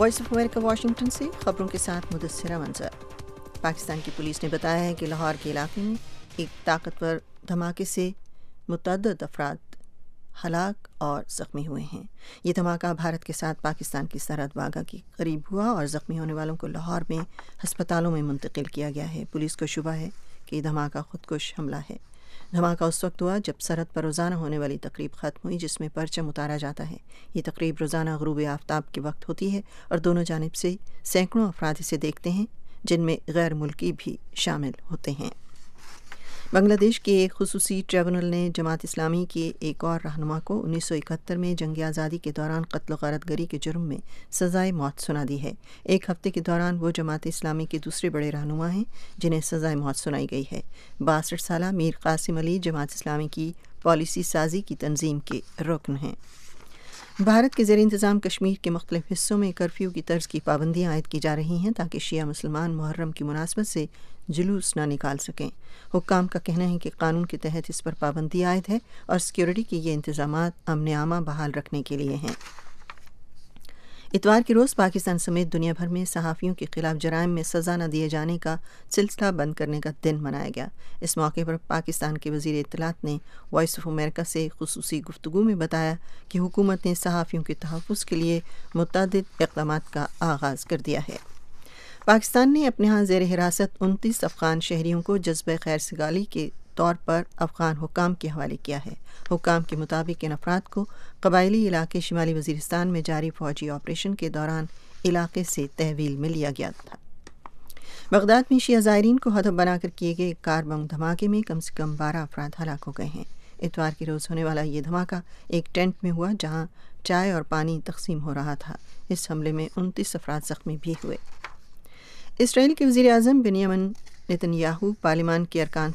Voice of America Washington سے خبروں کے ساتھ مدثرہ منظر۔ پاکستان کی پولیس نے بتایا ہے کہ لاہور کے علاقے میں ایک طاقتور دھماکے سے متعدد افراد ہلاک اور زخمی ہوئے ہیں۔ یہ دھماکہ بھارت کے ساتھ پاکستان کی سرحد واگا کے قریب ہوا اور زخمی ہونے والوں کو لاہور میں ہسپتالوں میں منتقل کیا گیا ہے۔ پولیس کو شبہ ہے کہ یہ دھماکہ خودکش حملہ ہے۔ دھماکہ اس وقت ہوا جب سرحد پر روزانہ ہونے والی تقریب ختم ہوئی جس میں پرچم اتارا جاتا ہے۔ یہ تقریب روزانہ غروب آفتاب کے وقت ہوتی ہے اور دونوں جانب سے سینکڑوں افراد اسے دیکھتے ہیں جن میں غیر ملکی بھی شامل ہوتے ہیں۔ بنگلہ دیش کے ایک خصوصی ٹریبونل نے جماعت اسلامی کے ایک اور رہنما کو 1971 میں جنگ آزادی کے دوران قتل و غارت گری کے جرم میں سزائے موت سنا دی ہے۔ ایک ہفتے کے دوران وہ جماعت اسلامی کے دوسرے بڑے رہنما ہیں جنہیں سزائے موت سنائی گئی ہے۔ 62 سالہ میر قاسم علی جماعت اسلامی کی پالیسی سازی کی تنظیم کے رکن ہیں۔ بھارت کے زیر انتظام کشمیر کے مختلف حصوں میں کرفیو کی طرز کی پابندیاں عائد کی جا رہی ہیں تاکہ شیعہ مسلمان محرم کی مناسبت سے جلوس نہ نکال سکیں۔ حکام کا کہنا ہے کہ قانون کے تحت اس پر پابندی عائد ہے اور سیکیورٹی کے یہ انتظامات امن عامہ بحال رکھنے کے لیے ہیں۔ اتوار کے روز پاکستان سمیت دنیا بھر میں صحافیوں کے خلاف جرائم میں سزا نہ دیے جانے کا سلسلہ بند کرنے کا دن منایا گیا۔ اس موقع پر پاکستان کے وزیر اطلاعات نے وائس آف امریکہ سے خصوصی گفتگو میں بتایا کہ حکومت نے صحافیوں کے تحفظ کے لیے متعدد اقدامات کا آغاز کر دیا ہے۔ پاکستان نے اپنے ہاں زیر حراست 29 افغان شہریوں کو جذبہ خیر سگالی کے طور پر افغان حکام کے حوالے کیا ہے۔ حکام کے مطابق ان افراد کو قبائلی علاقے شمالی وزیرستان میں جاری فوجی آپریشن کے دوران علاقے سے تحویل میں لیا گیا تھا۔ بغداد میں شیعہ زائرین کو ہدف بنا کر کیے گئے کار بم دھماکے میں کم سے کم 12 افراد ہلاک ہو گئے ہیں۔ اتوار کے روز ہونے والا یہ دھماکہ ایک ٹینٹ میں ہوا جہاں چائے اور پانی تقسیم ہو رہا تھا۔ اس حملے میں 29 افراد زخمی بھی ہوئے۔ اسرائیل کے وزیر اعظم بنیامین نتن یاہو پارلیمان کے ارکان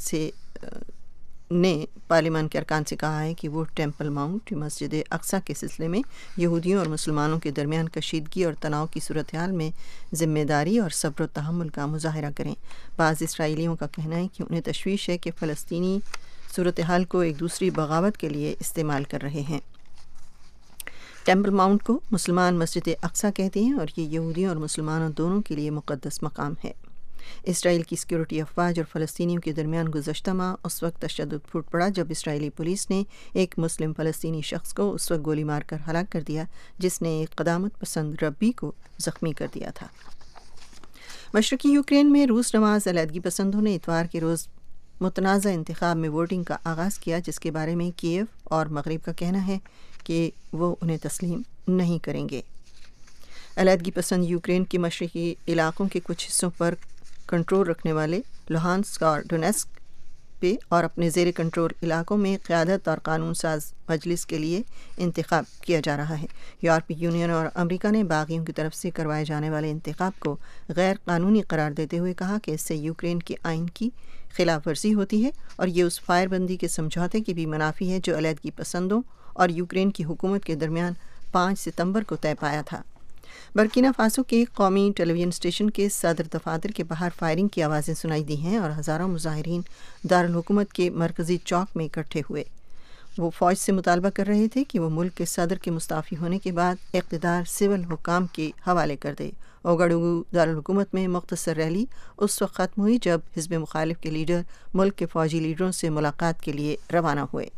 سے کہا ہے کہ وہ ٹیمپل ماؤنٹ مسجد اقصی کے سلسلے میں یہودیوں اور مسلمانوں کے درمیان کشیدگی اور تناؤ کی صورتحال میں ذمہ داری اور صبر و تحمل کا مظاہرہ کریں۔ بعض اسرائیلیوں کا کہنا ہے کہ انہیں تشویش ہے کہ فلسطینی صورتحال کو ایک دوسری بغاوت کے لیے استعمال کر رہے ہیں۔ ٹیمپل ماؤنٹ کو مسلمان مسجد اقصی کہتے ہیں اور یہ یہودیوں اور مسلمانوں دونوں کے لیے مقدس مقام ہے۔ اسرائیل کی سیکیورٹی افواج اور فلسطینیوں کے درمیان گزشتہ ماہ اس وقت تشدد پھوٹ پڑا جب اسرائیلی پولیس نے ایک مسلم فلسطینی شخص کو اس وقت گولی مار کر ہلاک کر دیا جس نے ایک قدامت پسند ربی کو زخمی کر دیا تھا۔ مشرقی یوکرین میں روس نواز علیحدگی پسندوں نے اتوار کے روز متنازع انتخاب میں ووٹنگ کا آغاز کیا جس کے بارے میں کییو اور مغرب کا کہنا ہے کہ وہ انہیں تسلیم نہیں کریں گے۔ علیحدگی پسند یوکرین کے مشرقی علاقوں کے کچھ حصوں پر کنٹرول رکھنے والے لوہانسک اور ڈونیٹسک پہ اور اپنے زیر کنٹرول علاقوں میں قیادت اور قانون ساز مجلس کے لیے انتخاب کیا جا رہا ہے۔ یورپی یونین اور امریکہ نے باغیوں کی طرف سے کروائے جانے والے انتخاب کو غیر قانونی قرار دیتے ہوئے کہا کہ اس سے یوکرین کے آئین کی خلاف ورزی ہوتی ہے اور یہ اس فائر بندی کے سمجھوتے کی بھی منافی ہے جو علیحدگی پسندوں اور یوکرین کی حکومت کے درمیان 5 ستمبر کو طے پایا تھا۔ برکینا فاسو کے قومی ٹیلی ویژن اسٹیشن کے صدر دفاتر کے باہر فائرنگ کی آوازیں سنائی دی ہیں اور ہزاروں مظاہرین دارالحکومت کے مرکزی چوک میں اکٹھے ہوئے۔ وہ فوج سے مطالبہ کر رہے تھے کہ وہ ملک کے صدر کے مستعفی ہونے کے بعد اقتدار سول حکام کے حوالے کر دے۔ اوگاڈوگو دارالحکومت میں مختصر ریلی اس وقت ختم ہوئی جب حزب مخالف کے لیڈر ملک کے فوجی لیڈروں سے ملاقات کے لیے روانہ ہوئے۔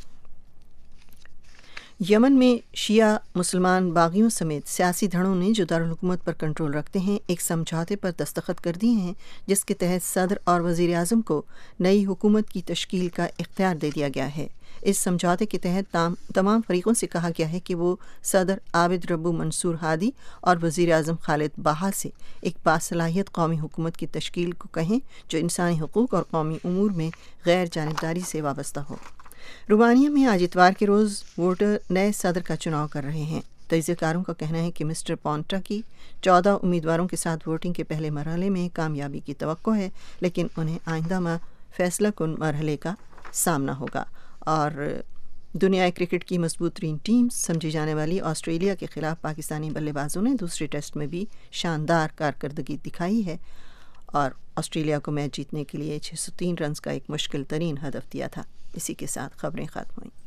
یمن میں شیعہ مسلمان باغیوں سمیت سیاسی دھڑوں نے جو دارالحکومت پر کنٹرول رکھتے ہیں ایک سمجھوتے پر دستخط کر دیے ہیں جس کے تحت صدر اور وزیر اعظم کو نئی حکومت کی تشکیل کا اختیار دے دیا گیا ہے۔ اس سمجھوتے کے تحت تمام فریقوں سے کہا گیا ہے کہ وہ صدر عابد ربو منصور ہادی اور وزیر اعظم خالد باہا سے ایک باصلاحیت قومی حکومت کی تشکیل کو کہیں جو انسانی حقوق اور قومی امور میں غیر جانبداری سے وابستہ ہو۔ رومانیہ میں آج اتوار کے روز ووٹر نئے صدر کا چناؤ کر رہے ہیں۔ تجزیہ کاروں کا کہنا ہے کہ مسٹر پونٹا کی 14 امیدواروں کے ساتھ ووٹنگ کے پہلے مرحلے میں کامیابی کی توقع ہے لیکن انہیں آئندہ ماہ فیصلہ کن مرحلے کا سامنا ہوگا۔ اور دنیا کرکٹ کی مضبوط ترین ٹیم سمجھی جانے والی آسٹریلیا کے خلاف پاکستانی بلے بازوں نے دوسرے ٹیسٹ میں بھی شاندار کارکردگی دکھائی ہے اور آسٹریلیا کو میچ جیتنے کے لیے 603 رنز کا ایک مشکل ترین ہدف دیا تھا۔ اسی کے ساتھ خبریں ختم ہوئیں۔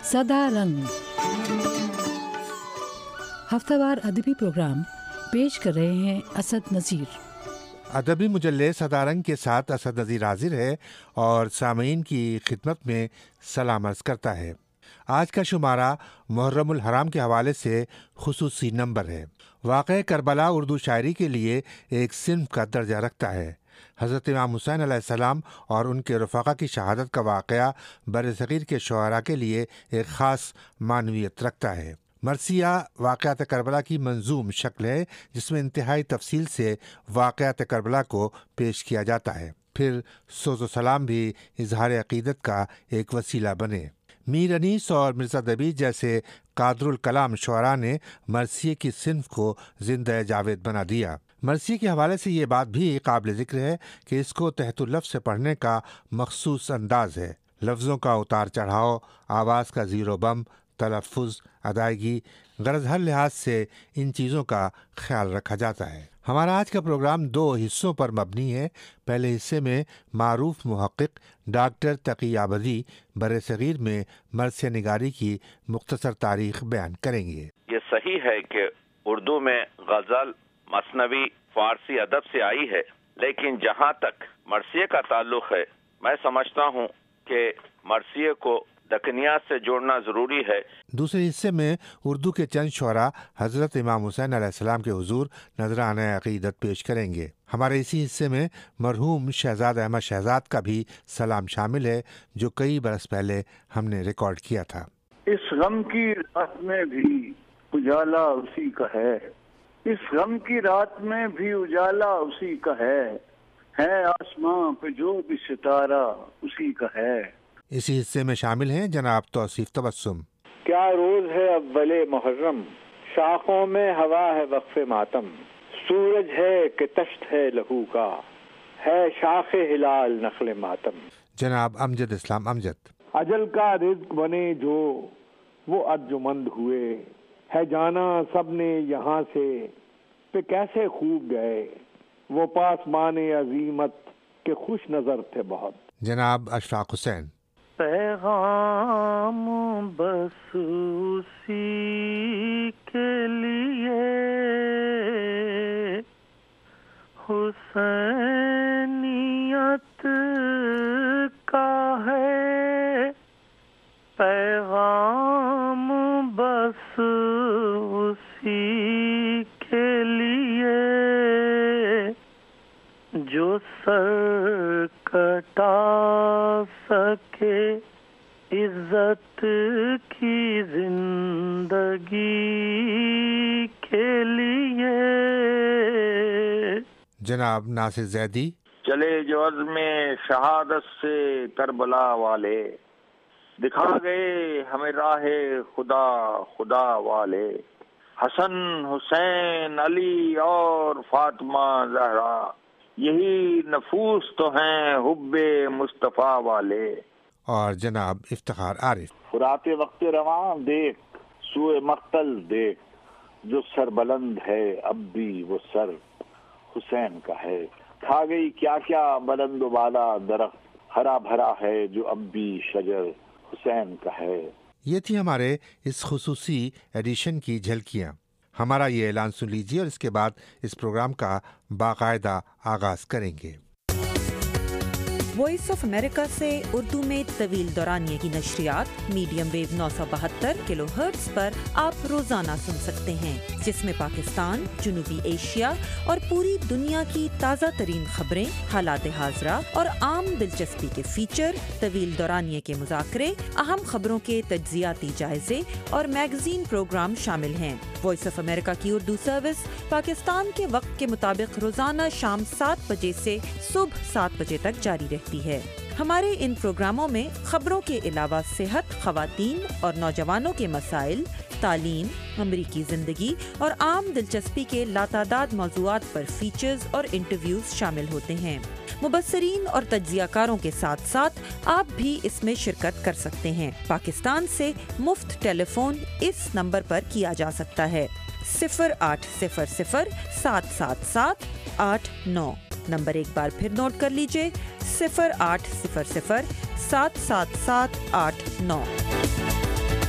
सदा रंग हफ्तावार अदबी प्रोग्राम पेश कर रहे हैं असद नज़ीर। अदबी मुजल्ले सदा रंग के साथ असद नज़ीर हाजिर है और सामीन की खिदमत में सलाम अर्ज़ करता है। आज का शुमारा मुहर्रमुल हराम के हवाले से खुसूसी नंबर है। वाक़या करबला उर्दू शायरी के लिए एक सिन्फ का दर्जा रखता है। हज़रत इमाम हुसैन अलैहिस्सलाम और उनके रफ़ाक़ा की शहादत का वाक़या बरसग़ीर के शुअरा के लिए एक ख़ास मानवियत रखता है। मरसिया वाक़यात करबला की मंजूम शक्ल है जिसमें इंतहाई तफसील से वाक़यात करबला को पेश किया जाता है। फिर सोज़ो सलाम भी इजहार अक़ीदत का एक वसीला बने। मीर अनीस और मिर्ज़ा दबी जैसे कादरुल कलाम शुअरा ने मरसिये की सिन्फ को ज़िंदा जावेद बना दिया। मरसिये के हवाले से ये बात भी काबिल ज़िक्र है कि इसको तहतुल लफ्ज़ से पढ़ने का मखसूस अंदाज है। लफ्ज़ों का उतार चढ़ाव, आवाज़ का ज़ीरो बम, तलफ़ुज़, अदायगी, गरज हर लिहाज से इन चीज़ों का ख्याल रखा जाता है। हमारा आज का प्रोग्राम 2 हिस्सों पर मबनी है। पहले हिस्से में मारूफ मुहक़्क़िक़ डॉक्टर तकी आबदी बरसग़ीर में मरसिया निगारी की मुख्तसर तारीख़ बयान करेंगे। ये सही है कि उर्दू में गज़ल, मसनवी फ़ारसी अदब से आई है, लेकिन जहाँ तक मरसिये का ताल्लुक़ है, मैं समझता हूँ कि मरसिये को दकनियात से जोड़ना ज़रूरी है। दूसरे हिस्से में उर्दू के चंद शुअरा हज़रत इमाम हुसैन अलैहिस्सलाम के हुज़ूर नज़राने अक़ीदत पेश करेंगे। हमारे इसी हिस्से में मरहूम शहज़ाद अहमद शहज़ाद का भी सलाम शामिल है जो कई बरस पहले हमने रिकॉर्ड किया था। इस गम की रात में भी उजाला उसी का है, इस गम की रात में भी उजाला उसी का है आसमां पे जो भी सितारा उसी का है। इसी हिस्से में शामिल हैं जनाब तौसीफ तबस्सुम। क्या रोज है अव्वले मुहर्रम, शाखों में हवा है वक्फ़े मातम, सूरज है कि तश्त है लहू का, है शाखे हिलाल नखले मातम। जनाब अमजद इस्लाम अमजद। अजल का रिज़्क़ बने जो वो अर्जुमंद हुए, है जाना सबने यहाँ से पे कैसे खूब गए, वो पासमाने अजीमत के खुश नजर थे बहुत। जनाब अशफाक हुसैन। पैगाम बस उसी के लिए हुसैनियत का है, पैगाम बस उसी के लिए जो सर कटा सके इज्जत की जिंदगी के लिए। जनाब नासिर जैदी। चले जो अज़्मे शहादत से करबला वाले, दिखा गए हमें राहे खुदा खुदा वाले, हसन हुसैन अली और फातिमा ज़हरा, यही नफूस तो हैं हुब्बे मुस्तफ़ा वाले। और जनाब इफ्तिखार आरिफ। फुराते वक्त रवां देख, सूए मख्तल देख, जो सर बुलंद है अब भी वो सर हुसैन का है, खा गई क्या क्या बुलंद वाला दरख्त, हरा भरा है जो अब भी शजर हुसैन का है। ये थी हमारे इस खुसूसी एडिशन की झलकियाँ। हमारा ये ऐलान सुन लीजिए और इसके बाद इस प्रोग्राम का बाकायदा आगाज करेंगे। वॉइस ऑफ अमेरिका से उर्दू में तवील दौरानिये की नशरियात मीडियम वेव 972 किलोहर्ट्ज पर आप रोजाना सुन सकते हैं, जिसमें पाकिस्तान, जुनूबी एशिया और पूरी दुनिया की ताज़ा तरीन खबरें, हालात हाज़रा और आम दिलचस्पी के फीचर, तवील दौरानिये के मुज़ाकरे, अहम खबरों के तज्ज़ियाती जायजे और मैगजीन प्रोग्राम शामिल हैं। वॉइस ऑफ अमेरिका की उर्दू सर्विस पाकिस्तान के वक्त के मुताबिक रोजाना शाम 7 बजे से सुबह 7 बजे तक जारी रहती है। हमारे इन प्रोग्रामों में खबरों के अलावा सेहत, खवातीन और नौजवानों के मसाइल, तालीम, अमरीकी जिंदगी और आम दिलचस्पी के लातादाद मौज़ूआत पर फीचर्स और इंटरव्यूज शामिल होते हैं। मुबस्सरीन और तज्ज़ियाकारों के साथ साथ आप भी इसमें शिरकत कर सकते हैं। पाकिस्तान से मुफ्त टेलीफोन इस नंबर पर किया जा सकता है 0800 777 89। नंबर एक बार फिर नोट कर लीजिए 0800 777 89।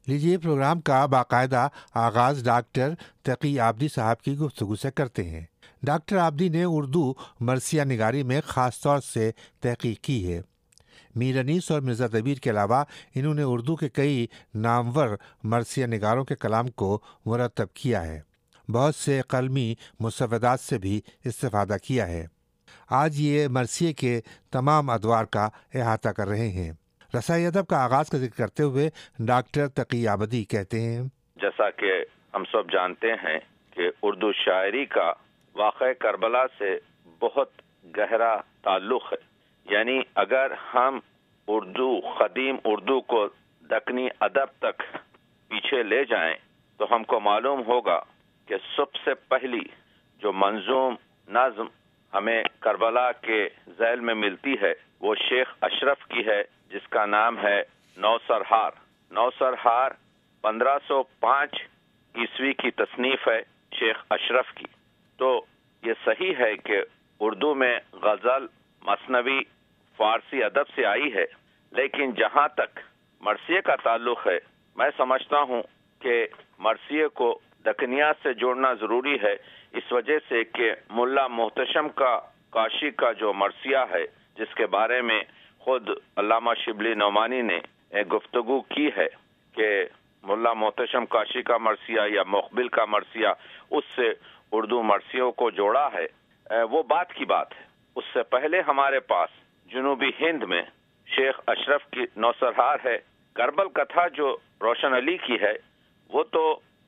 لیجیے پروگرام کا باقاعدہ آغاز ڈاکٹر تقی عابدی صاحب کی گفتگو سے کرتے ہیں۔ ڈاکٹر عابدی نے اردو مرثیہ نگاری میں خاص طور سے تحقیق کی ہے۔ میر انیس اور مرزا دبیر کے علاوہ انہوں نے اردو کے کئی نامور مرثیہ نگاروں کے کلام کو مرتب کیا ہے۔ بہت سے قلمی مسودات سے بھی استفادہ کیا ہے۔ آج یہ مرثیے کے تمام ادوار کا احاطہ کر رہے ہیں۔ رسائی ادب کا آغاز کا ذکر کرتے ہوئے ڈاکٹر تقی عابدی کہتے ہیں، جیسا کہ ہم سب جانتے ہیں کہ اردو شاعری کا واقعہ کربلا سے بہت گہرا تعلق ہے، یعنی اگر ہم قدیم اردو کو دکنی ادب تک پیچھے لے جائیں تو ہم کو معلوم ہوگا کہ سب سے پہلی جو منظوم نظم ہمیں کربلا کے ذیل میں ملتی ہے وہ شیخ اشرف کی ہے، جس کا نام ہے نوسرہار۔ نوسرہار 1505 عیسوی کی تصنیف ہے شیخ اشرف کی۔ تو یہ صحیح ہے کہ اردو میں غزل مثنوی فارسی ادب سے آئی ہے، لیکن جہاں تک مرثیے کا تعلق ہے میں سمجھتا ہوں کہ مرثیے کو دکنیات سے جوڑنا ضروری ہے، اس وجہ سے کہ ملا محتشم کاشی کا جو مرثیہ ہے، جس کے بارے میں خود علامہ شبلی نعمانی نے گفتگو کی ہے کہ ملا محتشم کاشی کا مرثیہ یا مقبل کا مرثیہ اس سے اردو مرثیوں کو جوڑا ہے، وہ بات کی بات ہے۔ اس سے پہلے ہمارے پاس جنوبی ہند میں شیخ اشرف کی نوسرہار ہے۔ کربل کتھا جو روشن علی کی ہے وہ تو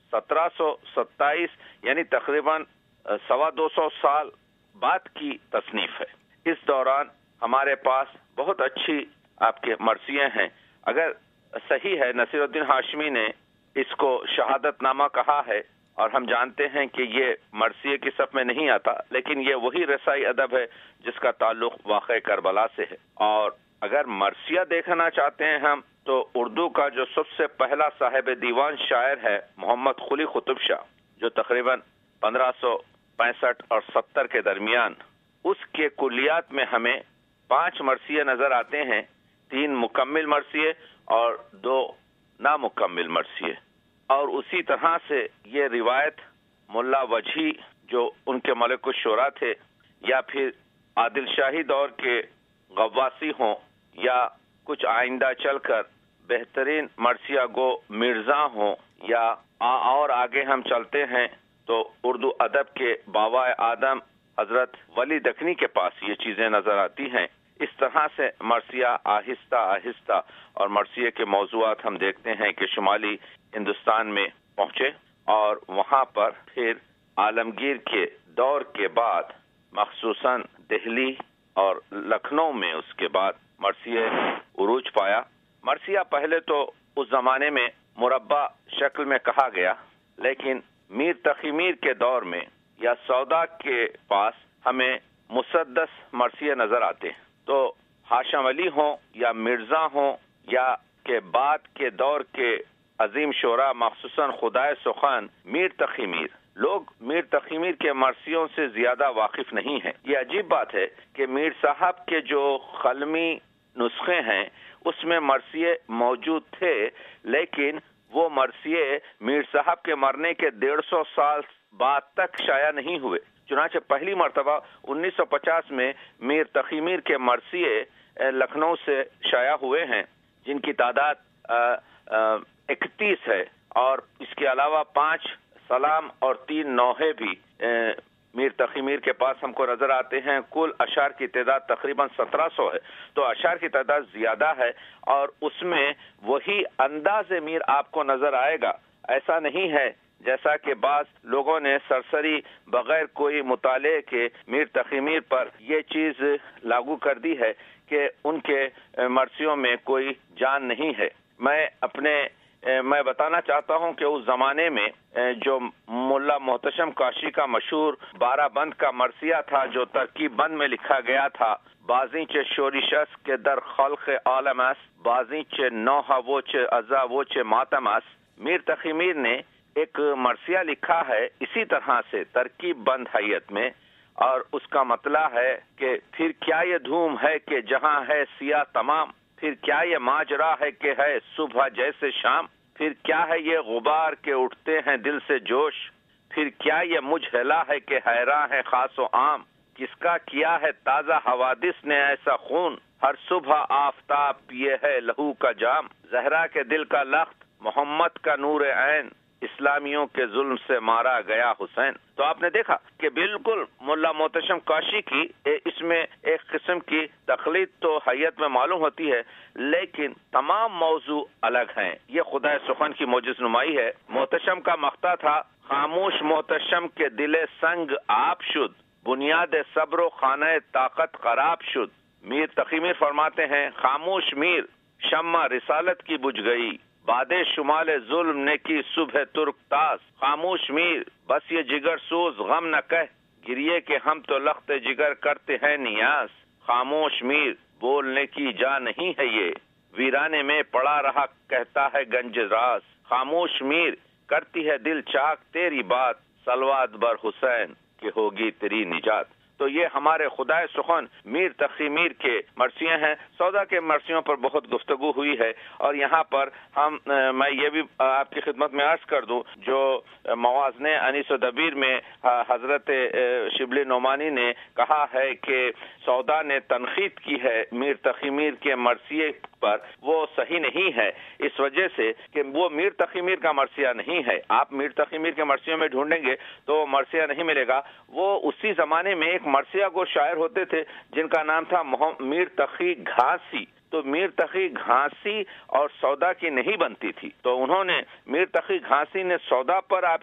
1727 یعنی تقریباً 250 سال بعد کی تصنیف ہے۔ اس دوران ہمارے پاس بہت اچھی آپ کے مرثیے ہیں۔ اگر صحیح ہے نصیر الدین ہاشمی نے اس کو شہادت نامہ کہا ہے، اور ہم جانتے ہیں کہ یہ مرثیے کی صف میں نہیں آتا، لیکن یہ وہی رسائی ادب ہے جس کا تعلق واقع کربلا سے ہے۔ اور اگر مرثیہ دیکھنا چاہتے ہیں ہم تو اردو کا جو سب سے پہلا صاحب دیوان شاعر ہے محمد قلی قطب شاہ، جو تقریباً 1565 اور 70 کے درمیان، اس کے کلیات میں ہمیں 5 مرثیے نظر آتے ہیں، 3 مکمل مرثیے اور 2 نامکمل مرثیے۔ اور اسی طرح سے یہ روایت ملا وجہی جو ان کے ملک الشعراء تھے، یا پھر عادل شاہی دور کے غواسی ہوں، یا کچھ آئندہ چل کر بہترین مرثیہ گو مرزا ہوں، یا اور آگے ہم چلتے ہیں تو اردو ادب کے باوائے آدم حضرت ولی دکنی کے پاس یہ چیزیں نظر آتی ہیں۔ اس طرح سے مرثیہ آہستہ آہستہ اور مرثیے کے موضوعات ہم دیکھتے ہیں کہ شمالی ہندوستان میں پہنچے، اور وہاں پر پھر عالمگیر کے دور کے بعد مخصوصاً دہلی اور لکھنؤ میں اس کے بعد مرثیے عروج پایا۔ مرثیہ پہلے تو اس زمانے میں مربع شکل میں کہا گیا، لیکن میر تقی میر کے دور میں یا سودا کے پاس ہمیں مسدس مرثیے نظر آتے ہیں۔ تو ہاشم علی ہوں یا مرزا ہوں یا کے بعد کے دور کے عظیم شعراء مخصوصاً خدائے سخن میر تقی میر، لوگ میر تقی میر کے مرثیوں سے زیادہ واقف نہیں ہیں۔ یہ عجیب بات ہے کہ میر صاحب کے جو قلمی نسخے ہیں اس میں مرثیے موجود تھے، لیکن وہ مرثیے میر صاحب کے مرنے کے 150 سال بعد تک شائع نہیں ہوئے۔ چنانچہ پہلی مرتبہ 1950 میں میر تقی میر کے مرثیے لکھنؤ سے شائع ہوئے ہیں، جن کی تعداد 31 ہے، اور اس کے علاوہ 5 سلام اور 3 نوحے بھی میر تقی میر کے پاس ہم کو نظر آتے ہیں۔ کل اشعار کی تعداد تقریباً 1700 ہے، تو اشعار کی تعداد زیادہ ہے، اور اس میں وہی انداز میر آپ کو نظر آئے گا۔ ایسا نہیں ہے جیسا کہ بعض لوگوں نے سرسری بغیر کوئی مطالعے کے میر تقی میر پر یہ چیز لاگو کر دی ہے کہ ان کے مرثیوں میں کوئی جان نہیں ہے۔ میں بتانا چاہتا ہوں کہ اس زمانے میں جو ملا محتشم کاشی کا مشہور 12 بند کا مرثیہ تھا، جو ترکیب بند میں لکھا گیا تھا، بازی چے شورش است کے در خلق عالم است، بازی چے نوحہ وہ چے عزا وہ چے ماتم است۔ میر تقی میر نے ایک مرثیہ لکھا ہے اسی طرح سے ترکیب بند حیت میں، اور اس کا مطلب ہے کہ پھر کیا یہ دھوم ہے کہ جہاں ہے سیاہ تمام، پھر کیا یہ ماجرا ہے کہ ہے صبح جیسے شام، پھر کیا ہے یہ غبار کے اٹھتے ہیں دل سے جوش، پھر کیا یہ مجھ ہلا ہے کہ حیراں ہے خاص و عام، کس کا کیا ہے تازہ حوادث نے ایسا خون، ہر صبح آفتاب پیے ہے لہو کا جام، زہرا کے دل کا لخت محمد کا نور عین، اسلامیوں کے ظلم سے مارا گیا حسین۔ تو آپ نے دیکھا کہ بالکل ملا محتشم کاشی کی اس میں ایک قسم کی تقلید تو حیت میں معلوم ہوتی ہے، لیکن تمام موضوع الگ ہیں۔ یہ خدا سخن کی معجز نمائی ہے۔ محتشم کا مقطع تھا، خاموش محتشم کے دل سنگ آپ شد، بنیاد صبر و خانہ طاقت خراب شد۔ میر تقی میر فرماتے ہیں، خاموش میر شمع رسالت کی بجھ گئی، باد شمال ظلم نے کی صبح ترک تاس، خاموش میر بس یہ جگر سوز غم نہ کہہ، گریے کہ ہم تو لخت جگر کرتے ہیں نیاز، خاموش میر بولنے کی جا نہیں ہے یہ، ویرانے میں پڑا رہا کہتا ہے گنج راز، خاموش میر کرتی ہے دل چاک تیری بات، صلوات بر حسین کہ ہوگی تیری نجات۔ تو یہ ہمارے خدائے سخن میر تقی میر کے مرثیے ہیں۔ سودا کے مرثیوں پر بہت گفتگو ہوئی ہے، اور یہاں پر میں یہ بھی آپ کی خدمت میں عرض کر دوں، جو موازن انیس و دبیر میں حضرت شبلی نعمانی نے کہا ہے کہ سودا نے تنقید کی ہے میر تقی میر کے مرثیے پر، وہ صحیح نہیں ہے، اس وجہ سے کہ وہ میر تقی میر کا مرثیہ نہیں ہے۔ آپ میر تقی میر کے مرثیوں میں ڈھونڈیں گے تو مرثیہ نہیں ملے گا۔ وہ اسی زمانے میں ایک مرثیہ کو شاعر ہوتے تھے جن کا نام تھا میر تقی گھاسی، تو میر تقی گھاسی اور سودا کی نہیں بنتی تھی، تو انہوں نے میر تقی گھاسی نے سودا پر آپ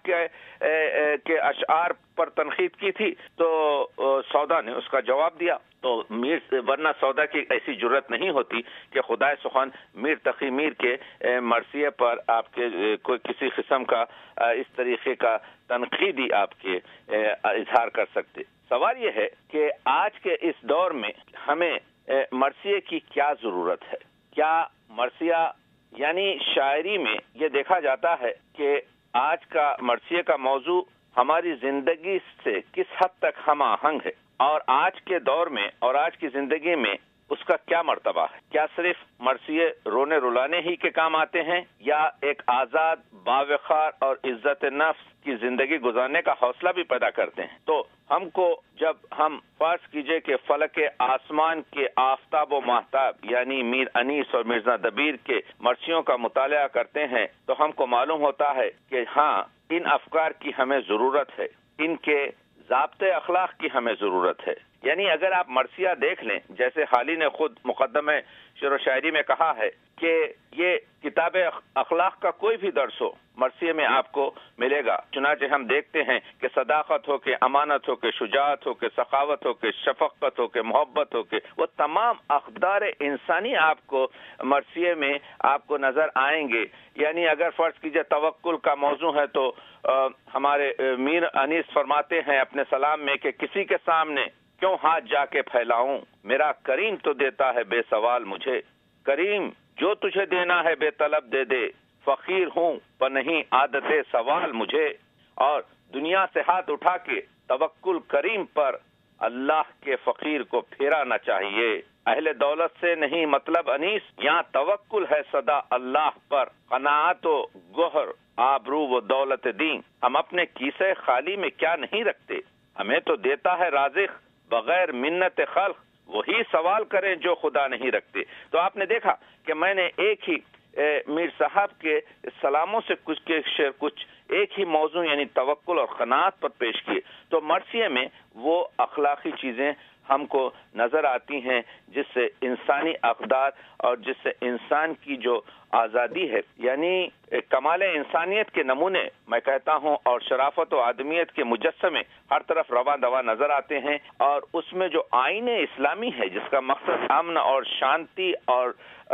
کے اشعار پر تنقید کی تھی، تو سودا نے اس کا جواب دیا۔ تو ورنہ سودا کی ایسی جرت نہیں ہوتی کہ خدائے سخن میر تقی میر کے مرثیے پر آپ کے کوئی کسی قسم کا اس طریقے کا تنقیدی آپ کے اظہار کر سکتے۔ سوال یہ ہے کہ آج کے اس دور میں ہمیں مرثیے کی کیا ضرورت ہے؟ کیا مرثیہ یعنی شاعری میں یہ دیکھا جاتا ہے کہ آج کا مرثیے کا موضوع ہماری زندگی سے کس حد تک ہم آہنگ ہے، اور آج کے دور میں اور آج کی زندگی میں اس کا کیا مرتبہ ہے؟ کیا صرف مرثیے رونے رلانے ہی کے کام آتے ہیں، یا ایک آزاد باوقار اور عزت نفس کی زندگی گزارنے کا حوصلہ بھی پیدا کرتے ہیں؟ تو ہم کو جب ہم فرض کیجئے کہ فلک آسمان کے آفتاب و ماہتاب یعنی میر انیس اور مرزا دبیر کے مرثیوں کا مطالعہ کرتے ہیں، تو ہم کو معلوم ہوتا ہے کہ ہاں ان افکار کی ہمیں ضرورت ہے، ان کے ضابطے اخلاق کی ہمیں ضرورت ہے۔ یعنی اگر آپ مرثیہ دیکھ لیں، جیسے حالی نے خود مقدمہ شعر و شاعری میں کہا ہے کہ یہ کتاب اخلاق کا کوئی بھی درس ہو مرثیے میں آپ کو ملے گا۔ چنانچہ ہم دیکھتے ہیں کہ صداقت ہو، کہ امانت ہو، کہ شجاعت ہو، کہ سخاوت ہو، کہ شفقت ہو، کہ محبت ہو، کہ وہ تمام اقدار انسانی آپ کو مرثیے میں آپ کو نظر آئیں گے۔ یعنی اگر فرض کیجئے توکل کا موضوع ہے تو ہمارے میر انیس فرماتے ہیں اپنے سلام میں کہ کسی کے سامنے کیوں ہاتھ جا کے پھیلاؤں، میرا کریم تو دیتا ہے بے سوال مجھے، کریم جو تجھے دینا ہے بے طلب دے دے، فقیر ہوں پر نہیں عادت سوال مجھے، اور دنیا سے ہاتھ اٹھا کے توکل کریم پر اللہ کے فقیر کو پھیرانا چاہیے۔ اہل دولت سے نہیں مطلب انیس، یہاں توکل ہے صدا اللہ پر، قناعت و گوہر آبرو و دولت دین، ہم اپنے کیسے خالی میں کیا نہیں رکھتے، ہمیں تو دیتا ہے رازق بغیر منت خلق، وہی سوال کریں جو خدا نہیں رکھتے۔ تو آپ نے دیکھا کہ میں نے ایک ہی میر صاحب کے سلاموں سے کچھ ایک ہی موضوع یعنی توکل اور قناعت پر پیش کیے، تو مرثیے میں وہ اخلاقی چیزیں ہم کو نظر آتی ہیں جس سے انسانی اقدار اور جس سے انسان کی جو آزادی ہے، یعنی کمال انسانیت کے نمونے میں کہتا ہوں، اور شرافت و آدمیت کے مجسمے ہر طرف رواں دواں نظر آتے ہیں، اور اس میں جو آئین اسلامی ہے جس کا مقصد امن اور شانتی اور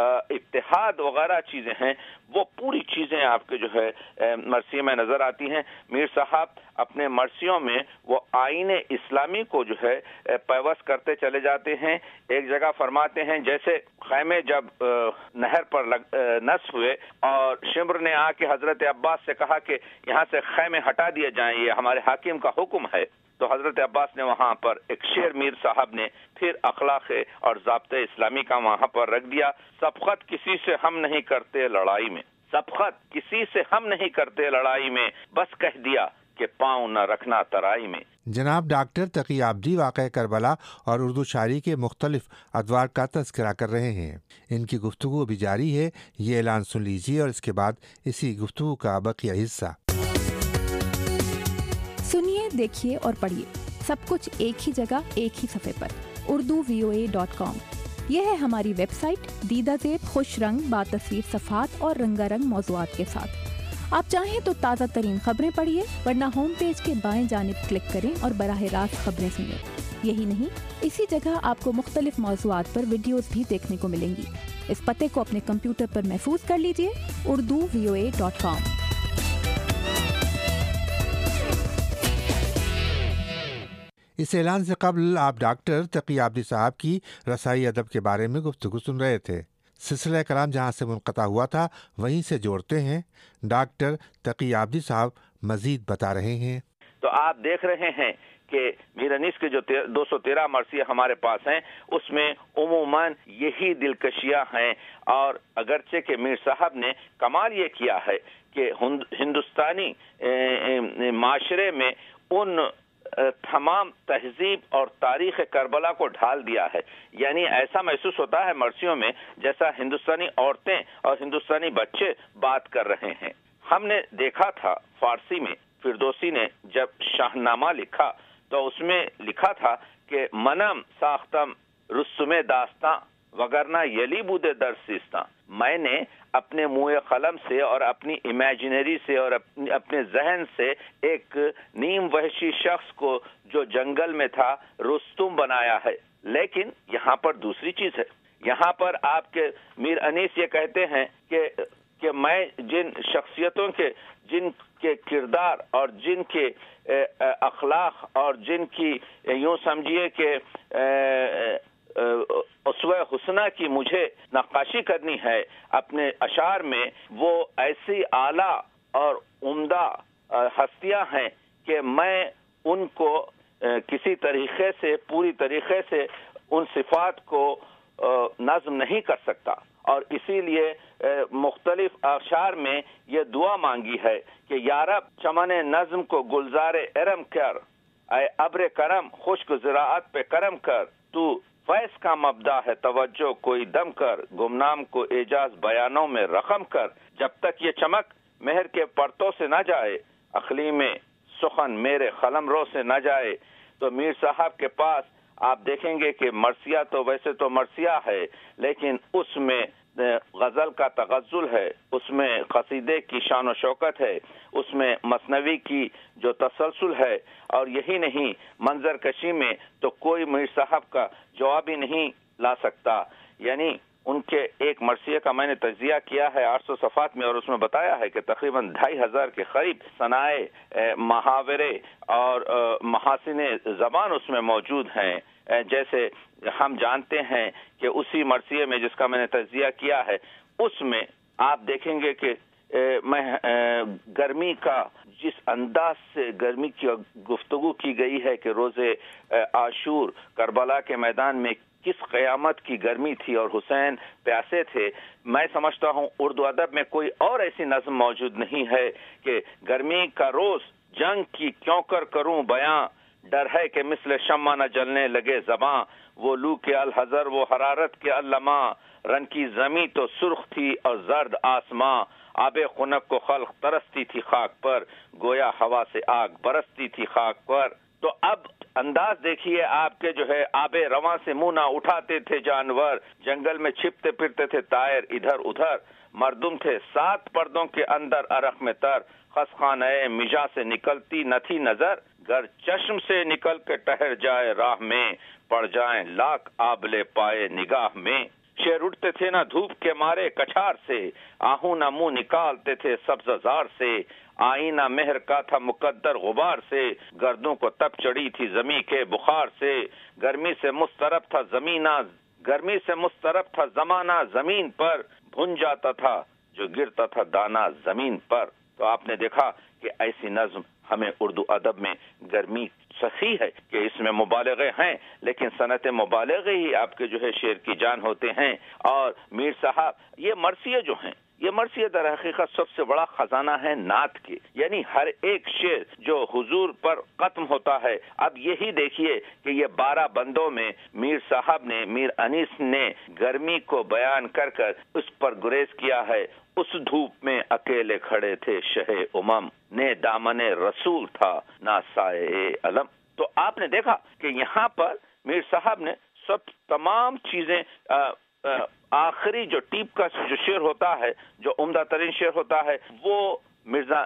اتحاد وغیرہ چیزیں ہیں، وہ پوری چیزیں آپ کے جو ہے مرثیے میں نظر آتی ہیں۔ میر صاحب اپنے مرثیوں میں وہ آئین اسلامی کو جو ہے پیوست کرتے چلے جاتے ہیں۔ ایک جگہ فرماتے ہیں جیسے خیمے جب نہر پر نصب ہوئے اور شمر نے آ کے حضرت عباس سے کہا کہ یہاں سے خیمے ہٹا دیے جائیں، یہ ہمارے حاکم کا حکم ہے، تو حضرت عباس نے وہاں پر ایک شعر میر صاحب نے پھر اخلاق اور ضابطۂ اسلامی کا وہاں پر رکھ دیا۔ سبقت کسی سے ہم نہیں کرتے لڑائی میں، सबखत किसी से हम नहीं करते लड़ाई में, बस कह दिया कि पाँव न रखना तराई में। जनाब डॉक्टर तकी आब्दी वाक़या करबला और उर्दू शायरी के मुख्तलिफ अदवार का तज़किरा कर रहे हैं। इनकी गुफ्तगू अभी जारी है, ये ऐलान सुन लीजिए और इसके बाद इसी गुफ्तगू का बकिया हिस्सा। सुनिए, देखिए और पढ़िए सब कुछ एक ही जगह, एक ही सफ़े पर, urduvoa.com। यह है हमारी वेबसाइट, दीदा ज़ेब, खुश रंग, बातस्वीर सफ़ात और रंगारंग मौज़ूआत के साथ। आप चाहें तो ताज़ा तरीन खबरें पढ़िए, वरना होम पेज के बाएं जानिब क्लिक करें और बराह रास्त खबरें सुनें। यही नहीं, इसी जगह आपको मुख्तलिफ मौज़ूआत पर वीडियोस भी देखने को मिलेंगी। इस पते को अपने कंप्यूटर पर महफूज कर लीजिए, urduvoa.com। इस ऐलान से कबल आप डॉक्टर तकी आब्दी साहब की रसाई अदब के बारे में गुफ्तगू सुन रहे थे। सिलसिला कलाम जहाँ से मुनक़ता हुआ था वहीं से जोड़ते हैं। डॉक्टर तकी आब्दी साहब मजीद बता रहे हैं। तो आप देख रहे हैं कि मीर अनीस के जो 213 मरसिया हमारे पास हैं, उसमें उमूमन यही दिलकशियां हैं। और अगरचे के मीर साहब ने कमाल ये किया है कि हिंदुस्तानी माशरे में उन तमाम तहजीब और तारीख करबला को ढाल दिया है। यानी ऐसा महसूस होता है मरसियों में जैसा हिंदुस्तानी औरतें और हिंदुस्तानी बच्चे बात कर रहे हैं। हमने देखा था फारसी में फिरदौसी ने जब शाहनामा लिखा तो उसमें लिखा था कि मनम साख्तम रुस्सुमे दास्तां वगरना यली बूदे दरसिस्तां। मैंने अपने मुँह कलम से और अपनी इमेजिनरी से और अपने जहन से एक नीम वहशी शख्स को जो जंगल में था रुस्तुम बनाया है। लेकिन यहाँ पर दूसरी चीज है। यहाँ पर आपके मीर अनीस ये कहते हैं कि मैं जिन शख्सियतों के जिनके किरदार और जिनके अखलाक और जिनकी यूं समझिए कि उसवे हुस्ना की मुझे नक्काशी करनी है अपने अशार में, वो ऐसी आला और उम्दा हस्तियां हैं कि मैं उनको किसी तरीके से पूरी तरीके से उन सिफात को नज़्म नहीं कर सकता। और इसीलिए मुख्तलिफ अशार में ये दुआ मांगी है कि या रब चमन नज़्म को गुलजारे एरम कर, ऐ अब्र करम खुश्क ज़राअत पे करम कर, तू फैस का मबदा है तवज्जो कोई दम कर, गुमनाम को एजाज बयानों में रकम कर। जब तक ये चमक मेहर के पर्तों से न जाए, अखली में सुखन मेरे कलमरों से न जाए। तो मीर साहब के पास आप देखेंगे कि मरसिया तो वैसे तो मरसिया है, लेकिन उसमें गजल का तगज़ुल है, उसमें कसीदे की शान व शौकत है, उसमें मसनवी की जो तसलसल है। और यही नहीं, मंजर कशी में तो कोई मीर साहब का जवाब ही नहीं ला सकता। यानी उनके एक मरसिया का मैंने तज्जिया किया है 800 सफ़ात में, और उसमें बताया है कि तकरीबन 2500 के करीब सनाए मुहावरे और महासिने ज़बान उसमें मौजूद हैं। जैसे हम जानते हैं कि उसी मरसिए में जिसका मैंने तज्जिया किया है, उसमें आप देखेंगे कि गर्मी का जिस अंदाज से गर्मी की गुफ्तगू की गई है कि रोज़े आशूर करबला के मैदान में किस क़यामत की गर्मी थी और हुसैन प्यासे थे। मैं समझता हूँ उर्दू अदब में कोई और ऐसी नज़्म मौजूद नहीं है कि गर्मी का रोज़ जंग की क्यों कर करूँ बयां, डर है कि मिस्ल शम्मा न जलने लगे ज़बां, वो लू के अलहज़र वो हरारत के अल्लमा, रन की ज़मी तो सुर्ख थी और जर्द आसमां, आबे खुनक को खल्क तरसती थी खाक पर, गोया हवा से आग बरसती थी खाक पर। तो अब अंदाज देखिए आपके जो है, आबे रवां से मुंह ना उठाते थे जानवर, जंगल में छिपते फिरते थे तायर इधर उधर, मर्दुम थे 7 पर्दों के अंदर अरख में तर, खसखाने मिजा से निकलती न थी नजर, गर चश्म से निकल के ठहर जाए राह में, पड़ जाए लाख आबले पाए निगाह में। शेर उठते थे ना धूप के मारे कछार से, आहू ना मुंह निकालते थे सब्ज़ार से, आईना मेहर का था मुकद्दर गुबार से, गर्दों को तप चढ़ी थी जमी के बुखार से, गर्मी से मुस्तरब था जमाना जमीन पर, भुन जाता था जो गिरता था दाना जमीन पर। तो आपने देखा कि ऐसी नज्म हमें उर्दू अदब में गर्मी सही है कि इसमें मुबालगे हैं, लेकिन सनत मुबालगे ही आपके जो है शेर की जान होते हैं। और मीर साहब ये मरसिए जो हैं یہ مرثیہ در حقیقت سب سے بڑا خزانہ ہے نعت کے، یعنی ہر ایک شعر جو حضور پر ختم ہوتا ہے۔ اب یہی دیکھیے کہ یہ 12 بندوں میں میر صاحب نے، میر انیس نے گرمی کو بیان کر کر اس پر گریز کیا ہے۔ اس دھوپ میں اکیلے کھڑے تھے شہ امم، نے دامن رسول تھا نہ سائے علم۔ تو آپ نے دیکھا کہ یہاں پر میر صاحب نے سب تمام چیزیں آخری جو ٹیپ کا جو شعر ہوتا ہے، جو عمدہ ترین شعر ہوتا ہے، وہ مرزا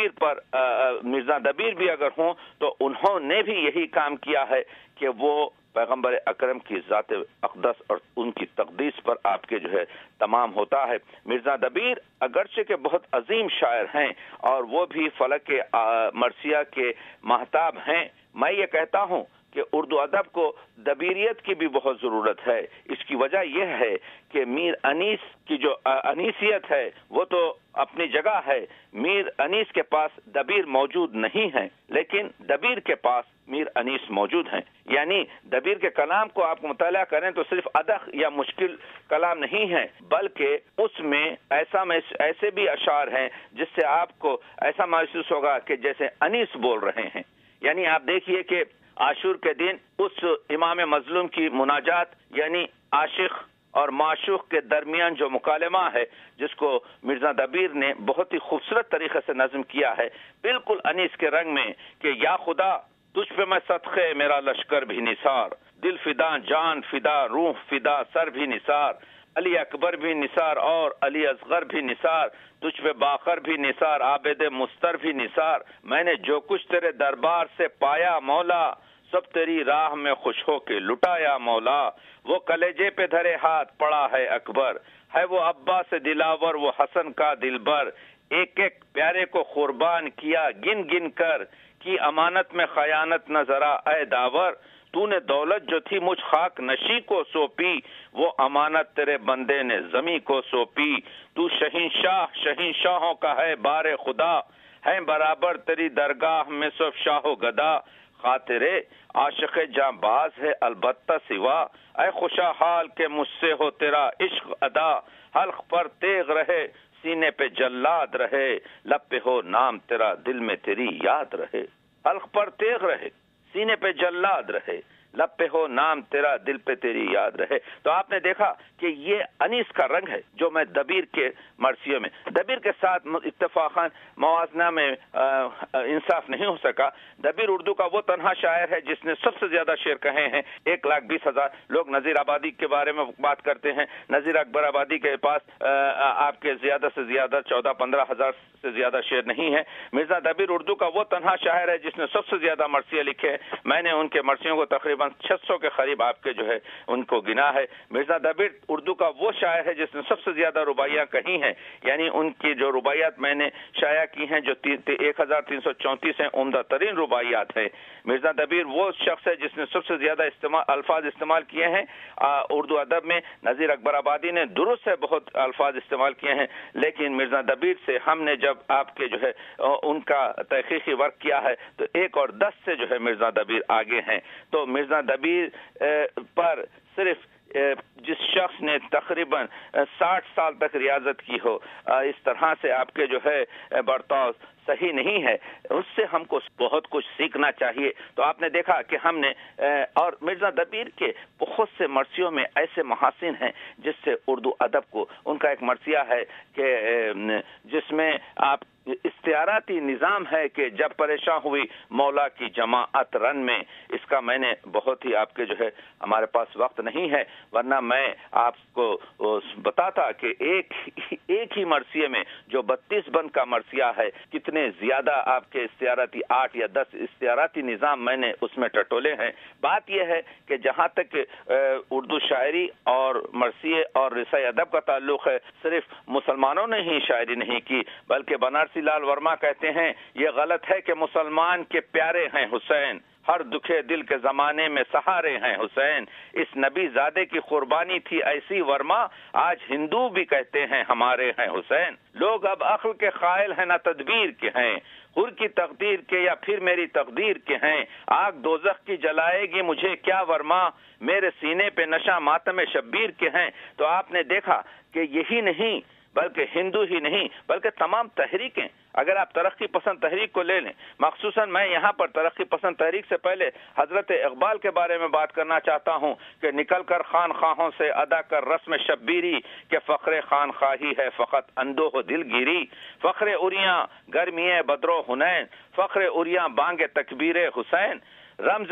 دبیر بھی اگر ہوں تو انہوں نے بھی یہی کام کیا ہے کہ وہ پیغمبر اکرم کی ذات اقدس اور ان کی تقدیس پر آپ کے جو ہے تمام ہوتا ہے۔ مرزا دبیر اگرچہ کے بہت عظیم شاعر ہیں اور وہ بھی فلک مرثیہ کے ماہتاب ہیں، میں یہ کہتا ہوں کہ اردو ادب کو دبیریت کی بھی بہت ضرورت ہے۔ اس کی وجہ یہ ہے کہ میر انیس کی جو انیسیت ہے وہ تو اپنی جگہ ہے، میر انیس کے پاس دبیر موجود نہیں ہے، لیکن دبیر کے پاس میر انیس موجود ہیں۔ یعنی دبیر کے کلام کو آپ مطالعہ کریں تو صرف ادق یا مشکل کلام نہیں ہے، بلکہ اس میں ایسے بھی اشعار ہیں جس سے آپ کو ایسا محسوس ہوگا کہ جیسے انیس بول رہے ہیں۔ یعنی آپ دیکھیے کہ عاشور کے دن اس امام مظلوم کی مناجات، یعنی عاشق اور معشوق کے درمیان جو مکالمہ ہے، جس کو مرزا دبیر نے بہت ہی خوبصورت طریقے سے نظم کیا ہے، بالکل انیس کے رنگ میں، کہ یا خدا تجھ پہ میں صدقے میرا لشکر بھی نثار، دل فدا جان فدا روح فدا سر بھی نثار، علی اکبر بھی نثار اور علی اصغر بھی نثار، تجھ پہ باخر بھی نثار عابد مستر بھی نثار، میں نے جو کچھ تیرے دربار سے پایا مولا، سب تیری راہ میں خوش ہو کے لٹایا مولا، وہ کلیجے پہ دھرے ہاتھ پڑا ہے اکبر، ہے وہ ابا سے دلاور وہ حسن کا دلبر، ایک ایک پیارے کو قربان کیا گن گن کر، کی امانت میں خیانت نہ ذرا اے داور، تو نے دولت جو تھی مجھ خاک نشی کو سونپی، وہ امانت تیرے بندے نے زمیں کو سونپی، تو شہنشاہوں کا ہے بار خدا، ہے برابر تیری درگاہ میں سب شاہ و گدا، خاطرے عاشق جاں باز ہے البتہ سوا، اے خوشا حال کے مجھ سے ہو تیرا عشق ادا، حلق پر تیغ رہے سینے پہ جلاد رہے، لب پہ ہو نام تیرا دل میں تیری یاد رہے، حلق پر تیغ رہے سینے پہ جلاد رہے، لب پہ ہو نام تیرا دل پہ تیری یاد رہے۔ تو آپ نے دیکھا کہ یہ انیس کا رنگ ہے جو میں دبیر کے مرثیوں میں، دبیر کے ساتھ اتفاقاً موازنہ میں انصاف نہیں ہو سکا۔ دبیر اردو کا وہ تنہا شاعر ہے جس نے سب سے زیادہ شعر کہے ہیں، 1,20,000۔ لوگ نذیر آبادی کے بارے میں بات کرتے ہیں، نذیر اکبر آبادی کے پاس آپ کے زیادہ سے زیادہ 14-15 ہزار سے زیادہ شعر نہیں ہے۔ مرزا دبیر اردو کا وہ تنہا شاعر ہے جس نے سب سے زیادہ مرثیے لکھے ہیں، میں نے ان کے مرثیوں کو تقریباً 600 کے قریب آپ کے جو ہے ان کو گنا ہے۔ مرزا دبیر اردو کا وہ شاعر ہے جس نے سب سے زیادہ رباعیاں کہی ہیں، یعنی ان کی جو رباعیات میں نے شائع کی ہیں جو 1334 ہیں، عمدہ ترین رباعیات ہیں۔ مرزا دبیر وہ شخص ہے جس نے سب سے زیادہ الفاظ استعمال کیے ہیں اردو ادب میں۔ نذیر اکبر آبادی نے درست سے بہت الفاظ استعمال کیے ہیں، لیکن مرزا دبیر سے ہم نے جب آپ کے جو ہے ان کا تحقیقی ورک کیا ہے تو 1 اور 10 سے جو ہے مرزا دبیر آگے ہیں۔ تو مرزا دبیر پر صرف جس شخص نے تقریباً 60 سال تک ریاضت کی ہو، اس طرح سے آپ کے جو ہے برتاؤ صحیح نہیں ہے، اس سے ہم کو بہت کچھ سیکھنا چاہیے۔ تو آپ نے دیکھا کہ ہم نے اور مرزا دبیر کے بہت سے مرثیوں میں ایسے محاسن ہیں جس سے اردو ادب کو، ان کا ایک مرثیہ ہے کہ جس میں آپ استعاراتی نظام ہے کہ جب پریشان ہوئی مولا کی جماعت رن میں، اس کا میں نے بہت ہی آپ کے جو ہے ہمارے پاس وقت نہیں ہے، ورنہ میں آپ کو بتاتا کہ ایک ہی مرثیے میں جو 32 بند کا مرثیہ ہے، کتنے زیادہ آپ کے استعاراتی 8 یا 10 استعاراتی نظام میں نے اس میں ٹٹولے ہیں۔ بات یہ ہے کہ جہاں تک اردو شاعری اور مرثیے اور رسائی ادب کا تعلق ہے، صرف مسلمانوں نے ہی شاعری نہیں کی، بلکہ بنارسی لال ورما کہتے ہیں یہ غلط ہے کہ مسلمان کے پیارے ہیں حسین، ہر دکھے دل کے زمانے میں سہارے ہیں حسین، اس نبی زادے کی قربانی تھی ایسی ورما، آج ہندو بھی کہتے ہیں ہمارے ہیں حسین، لوگ اب عقل کے قائل ہیں نہ تدبیر کے ہیں، حر کی تقدیر کے یا پھر میری تقدیر کے ہیں، آگ دوزخ کی جلائے گی مجھے کیا ورما، میرے سینے پہ نشہ ماتم شبیر کے ہیں۔ تو آپ نے دیکھا کہ یہی نہیں بلکہ ہندو ہی نہیں بلکہ تمام تحریکیں، اگر آپ ترقی پسند تحریک کو لے لیں، مخصوصاً میں یہاں پر ترقی پسند تحریک سے پہلے حضرت اقبال کے بارے میں بات کرنا چاہتا ہوں کہ نکل کر خان خواہوں سے ادا کر رسم شبیری، کہ فخر خان خواہی ہے فقط اندوہ دل گیری، فخر اریاں گرمیے بدرو حنین، فخر اریاں بانگ تکبیر حسین، رمز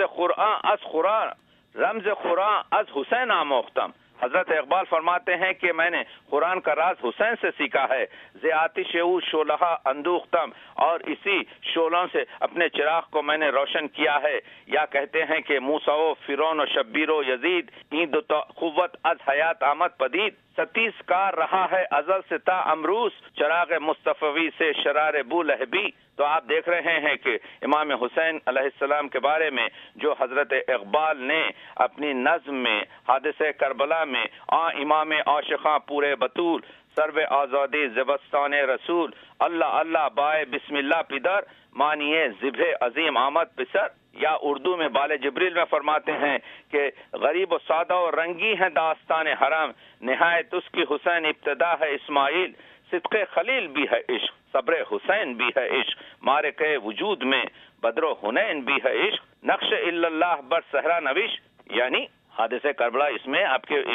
قرآن از حسین آموختم۔ حضرت اقبال فرماتے ہیں کہ میں نے قرآن کا راز حسین سے سیکھا ہے، ز آتش او شعلہ اندوختم، اور اسی شعلوں سے اپنے چراغ کو میں نے روشن کیا ہے۔ یا کہتے ہیں کہ موسیٰ و فرعون و شبیر و یزید، این دو قوت از حیات آمد پدید، 37 کار رہا ہے ازل سے تا امروز، چراغ مصطفی سے شرار بو لہبی۔ تو آپ دیکھ رہے ہیں کہ امام حسین علیہ السلام کے بارے میں جو حضرت اقبال نے اپنی نظم میں حادثہ کربلا میں امام عاشقاں پورے بطول، سرو آزادی زبستان رسول، اللہ اللہ بائے بسم اللہ پدر، مانیے ذبح عظیم آمد پسر، یا اردو میں بال جبریل میں فرماتے ہیں کہ غریب و سادہ و رنگی ہے داستان حرم، نہایت اس کی حسین ابتدا ہے اسماعیل، صدق خلیل بھی ہے عشق، صبر حسین بھی ہے عشق، مارکہ وجود میں بدر و حنین بھی ہے عشق، نقش الا اللہ بر صحرا نوش، یعنی حادثہ کربلا، اس میں آپ کے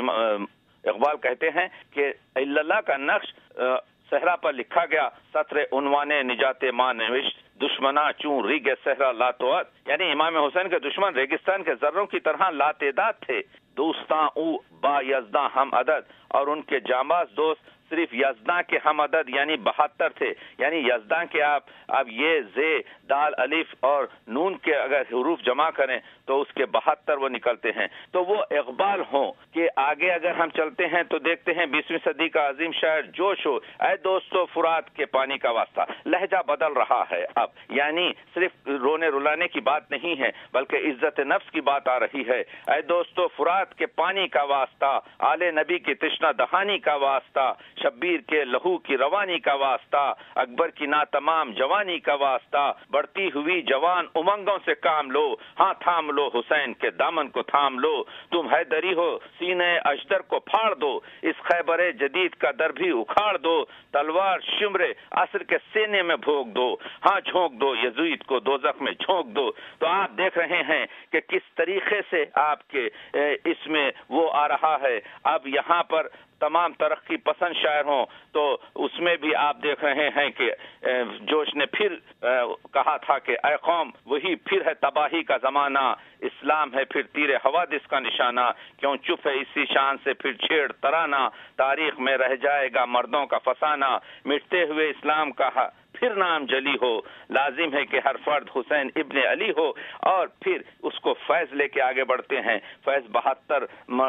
اقبال کہتے ہیں کہ الا اللہ کا نقش صحرا پر لکھا گیا، سطر عنوان نجات ماں نوشت، دشمنا چون ریگ صحرا لاتوت، یعنی امام حسین کے دشمن ریگستان کے ذروں کی طرح لاتعداد تھے، دوستاں او با یزداں ہم عدد، اور ان کے جانباز دوست صرف یزداں کے ہم عدد یعنی 72 تھے، یعنی یزداں کے آپ یہ زے دال الف اور نون کے اگر حروف جمع کریں تو اس کے 72 وہ نکلتے ہیں۔ تو وہ اقبال ہوں کہ آگے اگر ہم چلتے ہیں تو دیکھتے ہیں 20ویں صدی کا عظیم شاعر جوش ہو، اے دوستو فرات کے پانی کا واسطہ، لہجہ بدل رہا ہے اب، یعنی صرف رونے رلانے کی بات نہیں ہے بلکہ عزت نفس کی بات آ رہی ہے۔ اے دوستو فرات کے پانی کا واسطہ، آل نبی کی تشنہ دہانی کا واسطہ، شبیر کے لہو کی روانی کا واسطہ، اکبر کی ناتمام جوانی کا واسطہ، بڑھتی ہوئی جوان امنگوں سے کام لو، ہاں تھام لو حسین کے دامن کو تھام لو، تم حیدری ہو سینے اجدر کو پھاڑ دو، اس خیبر جدید کا در بھی اکھاڑ دو، تلوار شمر عصر کے سینے میں بھونک دو، ہاں جھونک دو یزید کو دوزخ میں جھونک دو۔ تو آپ دیکھ رہے ہیں کہ کس طریقے سے آپ کے اس میں وہ آ رہا ہے۔ اب یہاں پر تمام ترقی پسند شاعر ہوں تو اس میں بھی آپ دیکھ رہے ہیں کہ جوش نے پھر کہا تھا کہ اے قوم وہی پھر ہے تباہی کا زمانہ، اسلام ہے پھر تیر حوادث کا نشانہ، کیوں چپ ہے اسی شان سے پھر چھیڑ ترانہ، تاریخ میں رہ جائے گا مردوں کا فسانہ، مٹتے ہوئے اسلام کا پھر نام جلی ہو، لازم ہے کہ ہر فرد حسین ابن علی ہو۔ اور پھر اس کو فیض لے کے آگے بڑھتے ہیں، فیض 72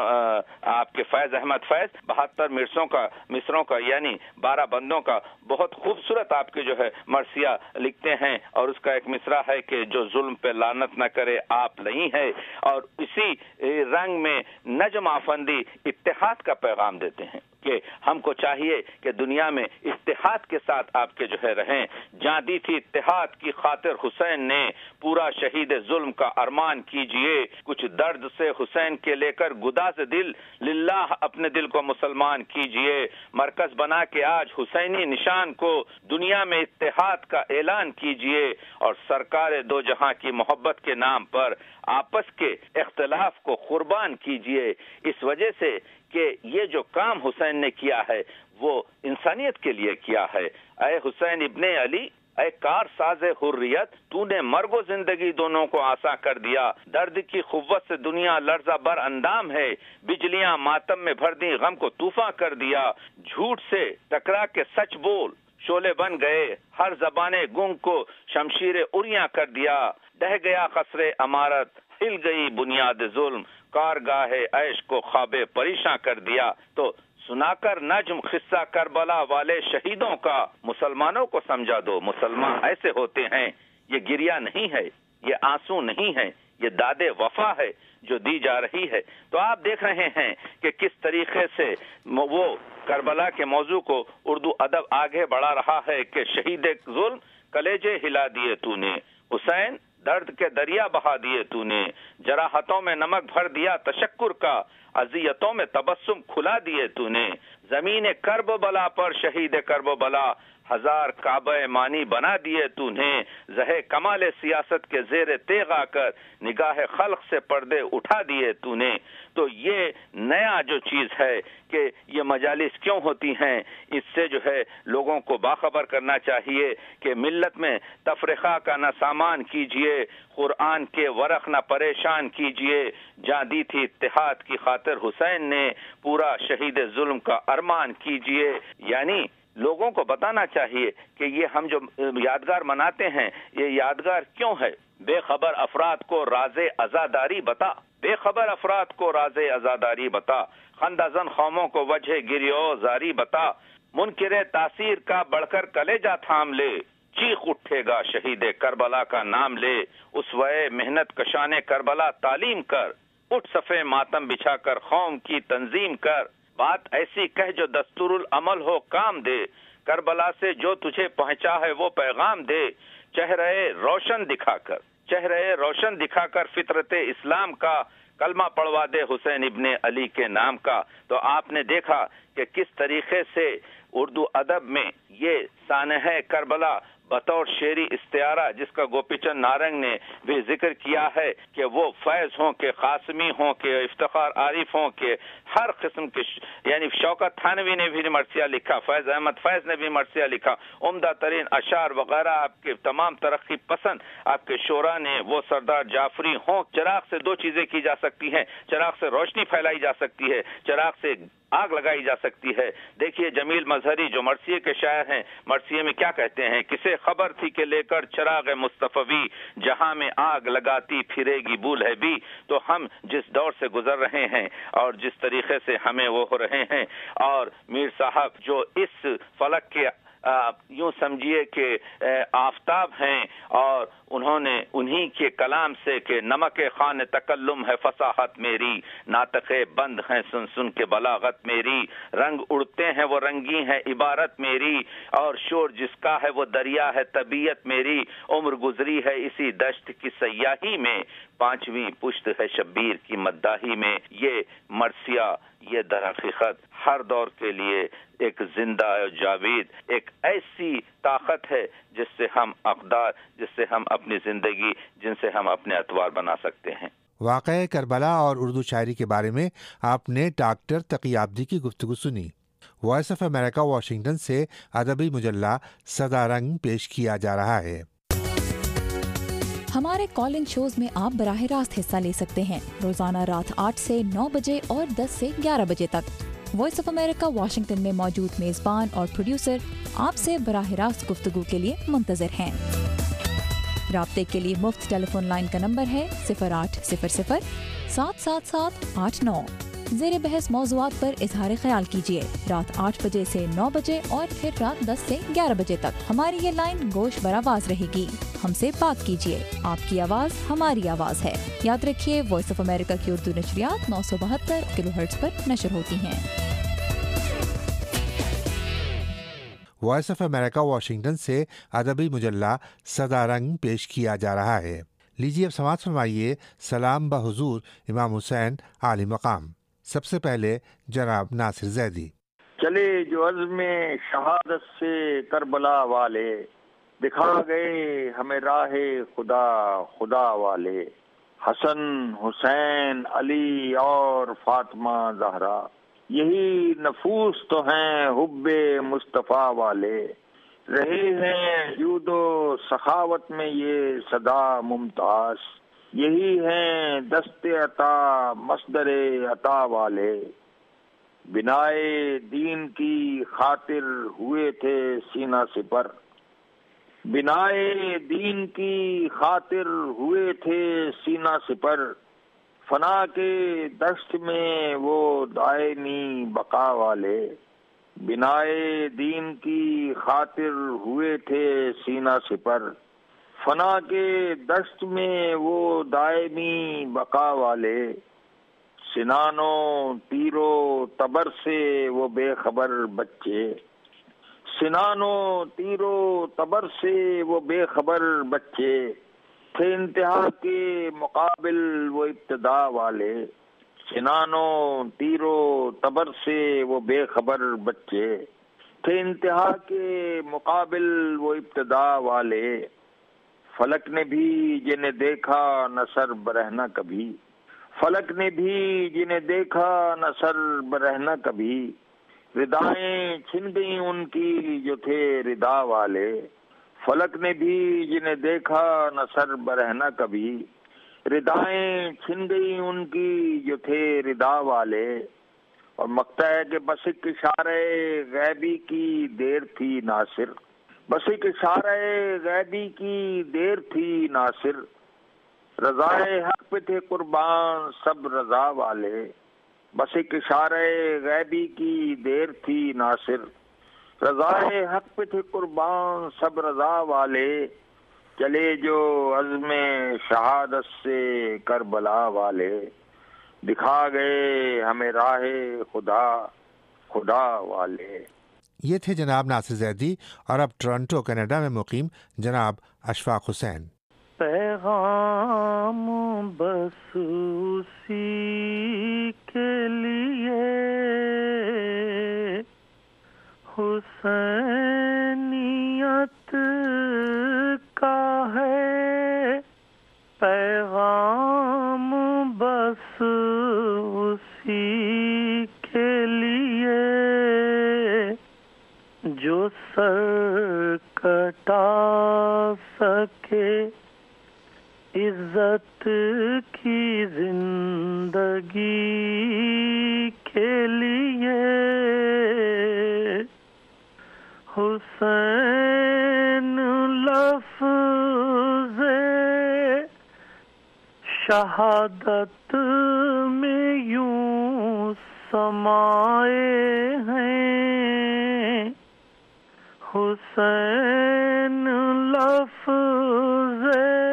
آپ کے فیض احمد فیض 72 مصروں کا یعنی 12 بندوں کا بہت خوبصورت آپ کے جو ہے مرثیہ لکھتے ہیں، اور اس کا ایک مصرع ہے کہ جو ظلم پہ لعنت نہ کرے آپ نہیں ہے، اور اسی رنگ میں نجم آفندی اتحاد کا پیغام دیتے ہیں کہ ہم کو چاہیے کہ دنیا میں اتحاد کے ساتھ آپ کے جو ہے رہیں، جاں دی تھی اتحاد کی خاطر حسین نے، پورا شہید ظلم کا ارمان کیجئے، کچھ درد سے حسین کے لے کر گداز دل، للہ اپنے دل کو مسلمان کیجئے، مرکز بنا کے آج حسینی نشان کو دنیا میں اتحاد کا اعلان کیجئے، اور سرکار دو جہاں کی محبت کے نام پر آپس کے اختلاف کو قربان کیجئے۔ اس وجہ سے کہ یہ جو کام حسین نے کیا ہے وہ انسانیت کے لیے کیا ہے۔ اے حسین ابن علی، اے کار ساز حریت، تو نے مرگ و زندگی دونوں کو آساں کر دیا، درد کی قوت سے دنیا لرزہ بر اندام ہے، بجلیاں ماتم میں بھر دی غم کو طوفاں کر دیا، جھوٹ سے ٹکرا کے سچ بول شعلے بن گئے، ہر زبان گنگ کو شمشیر اریاں کر دیا، ڈہ گیا قصر عمارت، ہل گئی بنیاد ظلم، کارگاہ عیش کو خواب پریشاں کر دیا۔ تو سنا کر نجم قصہ کربلا والے شہیدوں کا مسلمانوں کو سمجھا دو، مسلمان ایسے ہوتے ہیں، یہ گریہ نہیں ہے، یہ آنسو نہیں ہے، یہ داد وفا ہے جو دی جا رہی ہے۔ تو آپ دیکھ رہے ہیں کہ کس طریقے سے وہ کربلا کے موضوع کو اردو ادب آگے بڑھا رہا ہے کہ شہید ظلم کلیجے ہلا دیے تو نے، حسین درد کے دریا بہا دیے تو نے، جراحتوں میں نمک بھر دیا تشکر کا، اذیتوں میں تبسم کھلا دیے تو نے، زمین کرب و بلا پر شہید کرب و بلا ہزار کعبہ مانی بنا دیے تو نے، زہ کمال سیاست کے زیر تیغ آ کر نگاہ خلق سے پردے اٹھا دیے تو نے۔ تو یہ نیا جو چیز ہے کہ یہ مجالس کیوں ہوتی ہیں، اس سے جو ہے لوگوں کو باخبر کرنا چاہیے کہ ملت میں تفرقہ کا نہ سامان کیجیے، قرآن کے ورق نہ پریشان کیجیے، جہاں دی تھی اتحاد کی خاطر حسین نے، پورا شہید ظلم کا ارمان کیجیے۔ یعنی لوگوں کو بتانا چاہیے کہ یہ ہم جو یادگار مناتے ہیں یہ یادگار کیوں ہے۔ بے خبر افراد کو راز عزاداری بتا، بے خبر افراد کو راز عزاداری بتا، خندہ زن قوموں کو وجہ گریو زاری بتا، منکر تاثیر کا بڑھ کر کلیجہ تھام لے، چیخ اٹھے گا شہید کربلا کا نام لے، اسوہ محنت کشان کربلا تعلیم کر، اٹھ صفے ماتم بچھا کر قوم کی تنظیم کر، بات ایسی کہہ جو دستور العمل ہو کام دے، کربلا سے جو تجھے پہنچا ہے وہ پیغام دے، چہرے روشن دکھا کر، چہرے روشن دکھا کر فطرت اسلام کا کلمہ پڑھوا دے حسین ابن علی کے نام کا۔ تو آپ نے دیکھا کہ کس طریقے سے اردو ادب میں یہ سانحہ کربلا بطور شعری استعارہ جس کا گوپی چند نارنگ نے بھی ذکر کیا ہے کہ وہ فیض ہوں کہ قاسمی ہوں کہ افتخار عارف ہوں کہ ہر قسم کے، یعنی شوکت تھانوی نے بھی مرثیہ لکھا، فیض احمد فیض نے بھی مرثیہ لکھا، عمدہ ترین اشعار وغیرہ آپ کے تمام ترقی پسند آپ کے شعراء نے، وہ سردار جعفری ہوں۔ چراغ سے دو چیزیں کی جا سکتی ہیں، چراغ سے روشنی پھیلائی جا سکتی ہے، چراغ سے آگ لگائی جا سکتی ہے۔ دیکھیے جمیل مظہری جو مرثیے کے شاعر ہیں، مرثیے میں کیا کہتے ہیں، کسے خبر تھی کہ لے کر چراغ مصطفی جہاں میں آگ لگاتی پھرے گی بول ہے بھی۔ تو ہم جس دور سے گزر رہے ہیں اور جس طریقے سے ہمیں وہ ہو رہے ہیں، اور میر صاحب جو اس فلک کے یوں سمجھیے کہ آفتاب ہیں، اور انہوں نے انہی کے کلام سے کہ نمک خوان تکلم ہے فصاحت میری، ناطق بند ہیں سن سن کے بلاغت میری، رنگ اڑتے ہیں وہ رنگی ہے عبارت میری، اور شور جس کا ہے وہ دریا ہے طبیعت میری، عمر گزری ہے اسی دشت کی سیاہی میں، پانچویں پشت ہے شبیر کی مداحی میں۔ یہ مرثیہ، یہ در حقیقت ہر دور کے لیے ایک زندہ جاوید، ایک ایسی طاقت ہے جس سے ہم اقدار، جس سے ہم اپنی زندگی، جن سے ہم اپنے اطوار بنا سکتے ہیں۔ واقعہ کربلا اور اردو شاعری کے بارے میں آپ نے ڈاکٹر تقی آبدی کی گفتگو سنی۔ وائس آف امریکہ واشنگٹن سے ادبی مجلہ صدا رنگ پیش کیا جا رہا ہے۔ ہمارے کال ان شوز میں آپ براہ راست حصہ لے سکتے ہیں، روزانہ رات 8 سے 9 بجے اور 10 سے 11 بجے تک۔ وائس آف امریکہ واشنگٹن میں موجود میزبان اور پروڈیوسر آپ سے براہ راست گفتگو کے لیے منتظر ہیں۔ رابطے کے لیے مفت ٹیلی فون لائن کا نمبر ہے 0800 777 89۔ زیر بحث موضوعات پر اظہار خیال کیجیے۔ رات 8 بجے سے 9 بجے اور پھر رات 10 سے 11 بجے تک ہماری یہ لائن گوش براواز رہے گی۔ ہم سے بات کیجیے، آپ کی آواز ہماری آواز ہے۔ یاد رکھیے وائس آف امریکہ کی اردو نشریات 972 کلو ہرٹز پر نشر ہوتی ہیں۔ وائس آف امریکہ واشنگٹن سے ادبی مجلہ صدا رنگ پیش کیا جا رہا ہے۔ لیجیے اب سماعت فرمائیے سلام بحضور امام حسین عالی مقام۔ سب سے پہلے جناب ناصر زیدی۔ چلے جو عزم شہادت سے کربلا والے، دکھا گئے ہمیں راہ خدا خدا والے، حسن حسین علی اور فاطمہ زہرا، یہی نفوس تو ہیں حب مصطفیٰ والے، رہے ہیں جود و سخاوت میں یہ صدا ممتاز، یہی ہیں دست عطا مصدر عطا والے، بنائے دین کی خاطر ہوئے تھے سینہ سپر، بنائے دین کی خاطر ہوئے تھے سینہ سپر، فنا کے دشت میں وہ دائمی بقا والے، بنائے دین کی خاطر ہوئے تھے سینہ سپر، فنا کے دشت میں وہ دائمی بقا والے، سنانو تیرو تبر سے وہ بے خبر بچے، سنانو تیرو تبر سے وہ بے خبر بچے، تھے انتہا کے مقابل وہ ابتدا والے، سنانوں تیروں تبر سے وہ بے خبر بچے، تھے انتہا کے مقابل وہ ابتدا والے، فلک نے بھی جنہیں دیکھا نہ سر برہنہ کبھی، فلک نے بھی جنہیں دیکھا نہ سر برہنہ کبھی، ردائیں چھن گئیں ان کی جو تھے ردا والے، فلک نے بھی جنہیں دیکھا نہ سر برہنہ کبھی، ردائیں چھن گئیں ان کی جو تھے ردا والے، اور مقطع ہے کہ بس ایک اشارہ غیبی کی دیر تھی ناصر، بس ایک اشارہ غیبی کی دیر تھی ناصر، رضائے حق پہ تھے قربان سب رضا والے، بس ایک اشارہ غیبی کی دیر تھی ناصر، رضائے حق پہ تھے قربان سب رضا والے، چلے جو عزم شہادت سے کربلا والے، دکھا گئے ہمیں راہ خدا خدا والے۔ یہ تھے جناب ناصر زیدی، اور اب ٹورنٹو کینیڈا میں مقیم جناب اشفاق حسین۔ پیغام بس اسی کے لیے حسینیت کا ہے، پیغام بس اسی کے لیے جو سر کٹا سکے عزت کی زندگی کے لیے، حسین لفظ شہادت میں یوں سمائے ہیں، حسین لفظ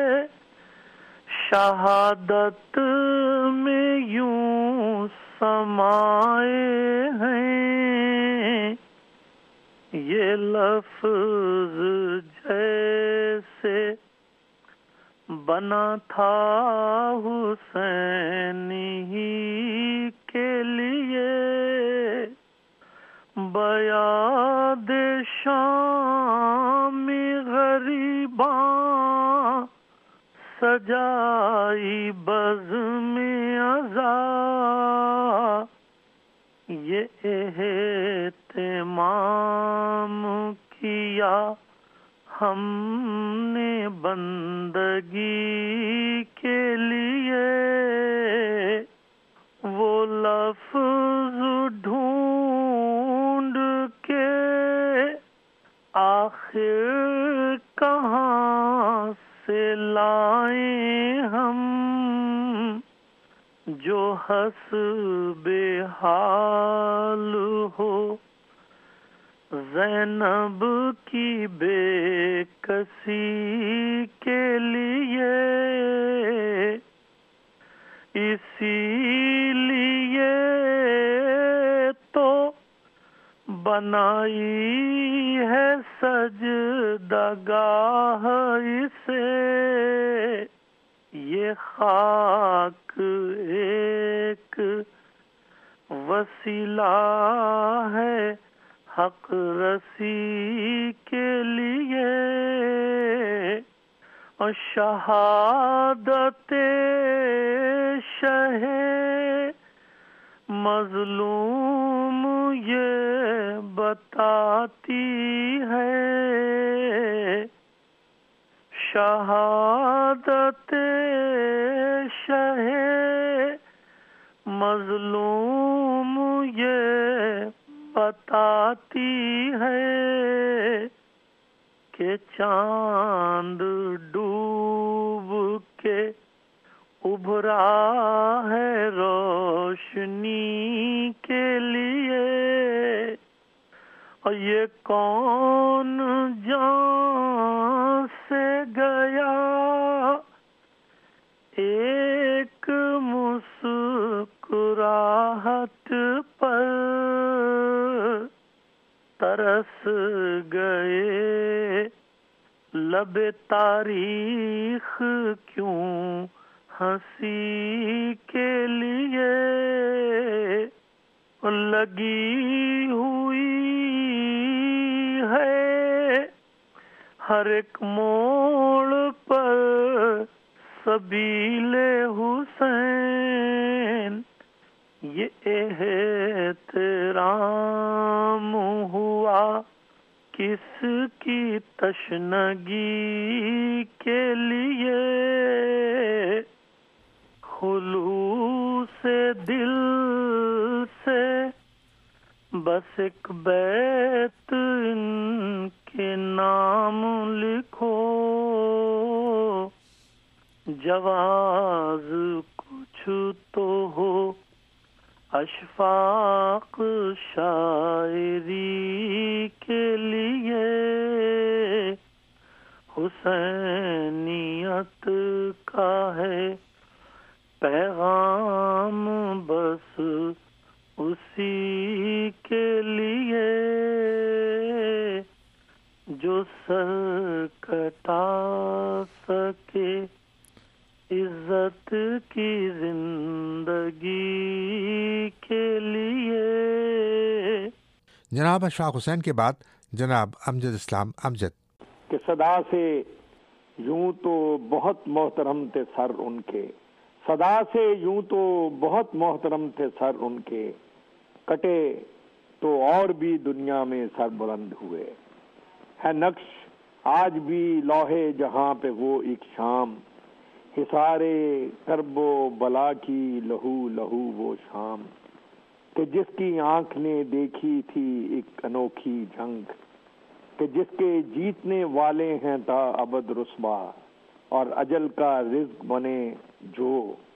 شہادت میں یوں سمائے ہیں، یہ لفظ جیسے بنا تھا حسین ہی کے لیے، بیاد شام غریباں سجائی بزم عزا، یہ اہتمام کیا ہم نے بندگی کے لیے، وہ لفظ ڈھونڈ کے آخر کہاں سے لائیں ہم، جو حسب حال ہو زینب کی بے کسی کے لیے، اسی لیے تو بنائی ہے سجدہ گاہ اسے، یہ خاک ایک وسیلہ ہے حق رسی کے لیے، اور شہادت شہ مظلوم یہ بتاتی ہے، شہادت شہ مظلوم یہ بتاتی ہے کہ چاند ڈوب کے ابھرا ہے روشنی کے لیے، اور یہ کون جان سے گیا ایک مسکراہٹ پر، ترس گئے لب تاریخ کیوں ہنسی کے لیے لگی ہوئی ہے، ہر ایک موڑ پر سبیل حسین، یہ احترام ہوا کس کی تشنگی کے لیے، خلوص دل سے بس ایک بیت ان کے نام لکھو، جواز کچھ تو ہو اشفاق شاعری کے لیے، حسینیت کا ہے پیغام بس اسی کے لیے، جو سر کٹا سکے عزت کی زندگی کے لیے۔ جناب اشفاق حسین کے بعد جناب امجد اسلام امجد کہ صدا سے یوں تو بہت محترم تھے سر ان کے، صدا سے یوں تو بہت محترم تھے سر ان کے، کٹے تو اور بھی دنیا میں سر بلند ہوئے، ہے نقش آج بھی لوہے جہاں پہ وہ ایک شام، حصارے کرب و بلا کی لہو لہو وہ شام، کہ جس کی آنکھ نے دیکھی تھی ایک انوکھی جنگ، کہ جس کے جیتنے والے ہیں تا ابد رسوا، اور اجل کا رزق بنے جو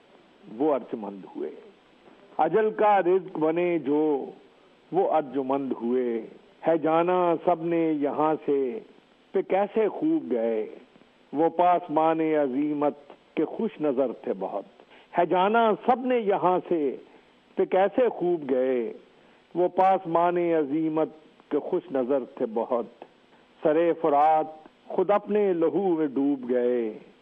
وہ ارجمند ہوئے، اجل کا رزق بنے جو وہ ارجمند ہوئے، ہے جانا سب نے یہاں سے پہ کیسے خوب گئے، وہ پاسمان عظیمت کے خوش نظر تھے بہت، ہے جانا سب نے یہاں سے پہ کیسے خوب گئے، وہ پاسمان عظیمت کے خوش نظر تھے بہت، سرے فرات خود اپنے لہو میں ڈوب گئے،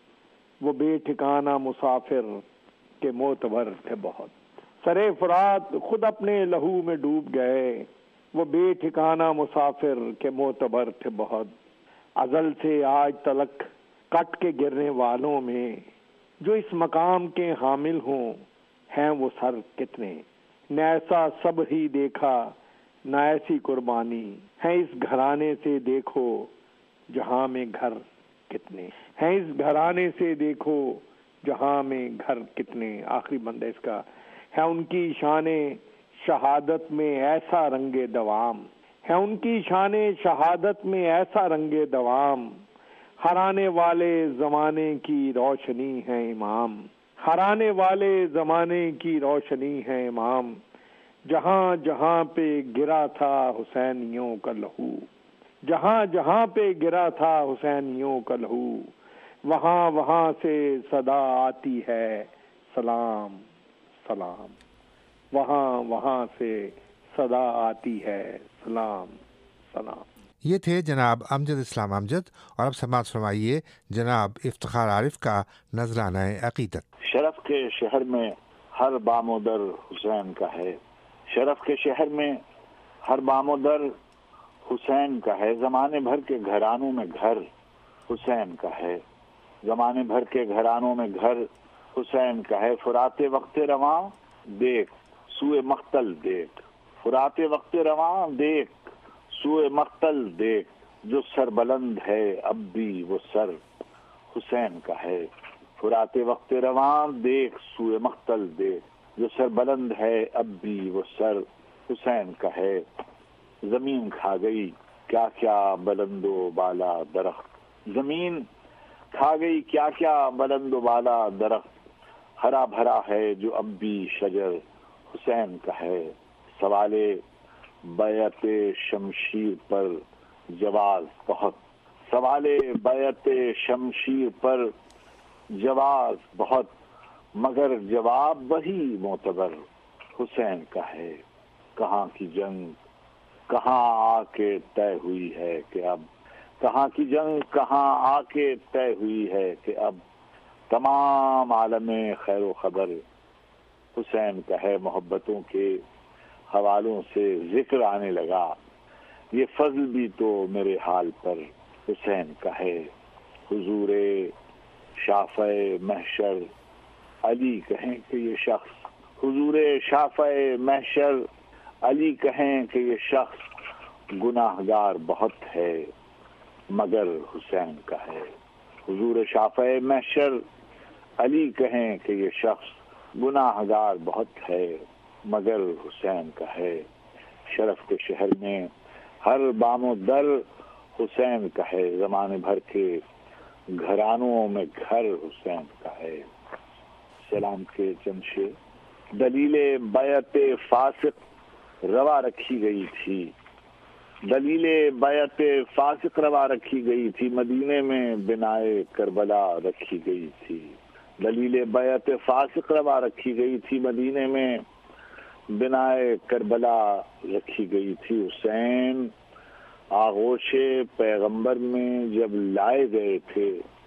وہ بے ٹھکانہ مسافر کے معتبر تھے بہت، سرے فرات خود اپنے لہو میں ڈوب گئے، وہ بے ٹھکانہ مسافر کے معتبر تھے بہت، ازل سے آج تلک کٹ کے گرنے والوں میں جو اس مقام کے حامل ہوں ہیں وہ سر کتنے، نہ ایسا سب ہی دیکھا نہ ایسی قربانی، ہے اس گھرانے سے دیکھو جہاں میں گھر کتنے، ہے اس گھرانے سے دیکھو جہاں میں گھر کتنے۔ آخری بندہ اس کا ہے، ان کی شان شہادت میں ایسا رنگ دوام، ہے ان کی شان شہادت میں ایسا رنگ دوام، ہر آنے والے زمانے کی روشنی ہے امام، ہر آنے والے زمانے کی روشنی ہے امام، جہاں جہاں پہ گرا تھا حسینیوں کا لہو، جہاں جہاں پہ گرا تھا حسینیوں کا لہو، وہاں وہاں سے صدا آتی ہے سلام سلام، وہاں وہاں سے صدا آتی ہے سلام سلام۔ یہ تھے جناب امجد اسلام امجد، اور اب سماعت فرمائیے جناب افتخار عارف کا نذرانہ عقیدت۔ شرف کے شہر میں ہر بام و در حسین کا ہے، شرف کے شہر میں ہر بام و در حسین کا ہے، زمانے بھر کے گھرانوں میں گھر حسین کا ہے، زمانے بھر کے گھرانوں میں گھر حسین کا ہے، فرات وقت رواں دیکھ سوئے مقتل دیکھ، فرات وقت رواں دیکھ سوئے مقتل دیکھ، جو سر بلند ہے اب بھی وہ سر حسین کا ہے، فرات وقت رواں دیکھ سوئے مقتل دیکھ، جو سر بلند ہے اب بھی وہ سر حسین کا ہے، زمین کھا گئی کیا کیا بلند و بالا درخت، زمین کھا گئی کیا کیا بلند و بالا درخت، ہرا بھرا ہے جو اب بھی شجر حسین کا ہے، سوال بیعت شمشیر پر جواز بہت، سوال بیعت شمشیر پر جواز بہت، مگر جواب وہی معتبر حسین کا ہے، کہاں کی جنگ کہاں آ کے طے ہوئی ہے کہ اب کہاں کی جنگ کہاں آ کے طے ہوئی ہے کہ اب تمام عالم خیر و خبر حسین کا ہے. محبتوں کے حوالوں سے ذکر آنے لگا. یہ فضل بھی تو میرے حال پر حسین کا ہے. حضور شافع محشر علی کہیں کہ یہ شخص، حضور شافع محشر علی کہیں کہ یہ شخص گناہگار بہت ہے مگر حسین کا ہے. حضور شافع محشر علی کہیں کہ یہ شخص گناہگار بہت ہے مگر حسین کا ہے. شرف کے شہر میں ہر بام و در حسین کا ہے. زمانے بھر کے گھرانوں میں گھر حسین کا ہے. سلام کے چند شعر. دلیل بیعت فاسق روا رکھی گئی تھی، دلیل بیعت فاسق روا رکھی گئی تھی، مدینے میں بنائے کربلا رکھی گئی تھی. دلیل بیعت فاسق روا رکھی گئی تھی، مدینے میں بنائے کربلا رکھی گئی تھی. حسین آغوش پیغمبر میں جب لائے گئے تھے،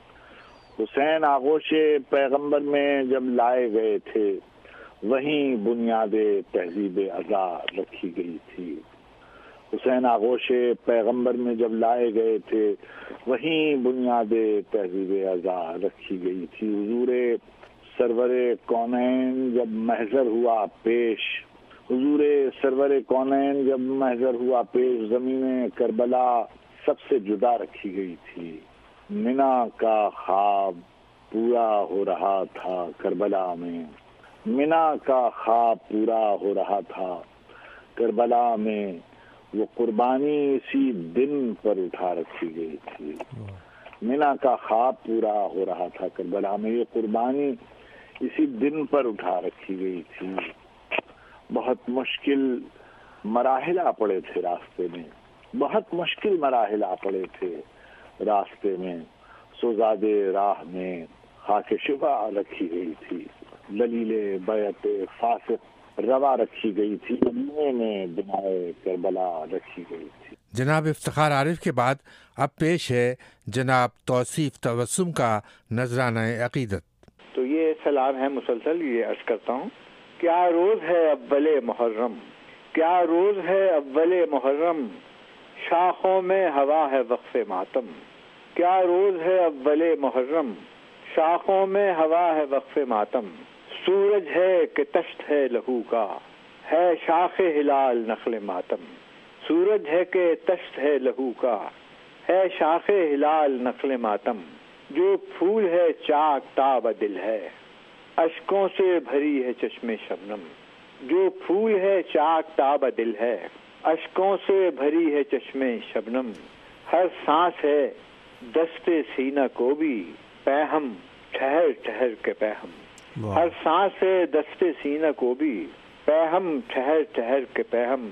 حسین آغوش پیغمبر میں جب لائے گئے تھے، وہیں بنیاد تہذیب ازا رکھی گئی تھی. حسین آغوش پیغمبر میں جب لائے گئے تھے، وہیں بنیاد تہذیب ازا رکھی گئی تھی. حضور سرور کونین جب محضر ہوا پیش، حضور سرور کونین جب محضر ہوا پیش، زمین کربلا سب سے جدا رکھی گئی تھی. منا کا خواب پورا ہو رہا تھا کربلا میں، منا کا خواب پورا ہو رہا تھا کربلا میں، وہ قربانی اسی دن پر اٹھا رکھی گئی تھی. منا کا خواب پورا ہو رہا تھا کربلا میں، یہ قربانی اسی دن پر اٹھا رکھی گئی تھی. بہت مشکل مراحل آ پڑے تھے راستے میں، بہت مشکل مراحل آ پڑے تھے راستے میں. سوزادے راہ میں خاک شفا رکھی گئی تھی، دلیل بیعت فاسق روا رکھی گئی تھی، مدینے میں بنائے کربلا رکھی گئی تھی. جناب افتخار عارف کے بعد اب پیش ہے جناب توصیف تبسم کا نذرانہ عقیدت. تو یہ سلام ہے مسلسل، یہ عرض کرتا ہوں. کیا روز ہے اول محرم، کیا روز ہے اول محرم، شاخوں میں ہوا ہے وقف ماتم. کیا روز ہے اول محرم، شاخوں میں ہوا ہے وقف ماتم. سورج ہے کہ تشت ہے لہو کا، ہے شاخ ہلال نخل ماتم. سورج ہے کہ تشت ہے لہو کا، ہے شاخ ہلال نخل ماتم. جو پھول ہے چاک تاب دل ہے، اشکوں سے بھری ہے چشم شبنم. جو پھول ہے چاک تاب دل ہے، اشکوں سے بھری ہے چشم شبنم. ہر سانس ہے دست سینہ کو بھی پیہم، ٹھہر ٹھہر کے پیہم. ہر سانس ہے دست سینہ کو بھی پیہم، ٹھہر ٹھہر کے پیہم.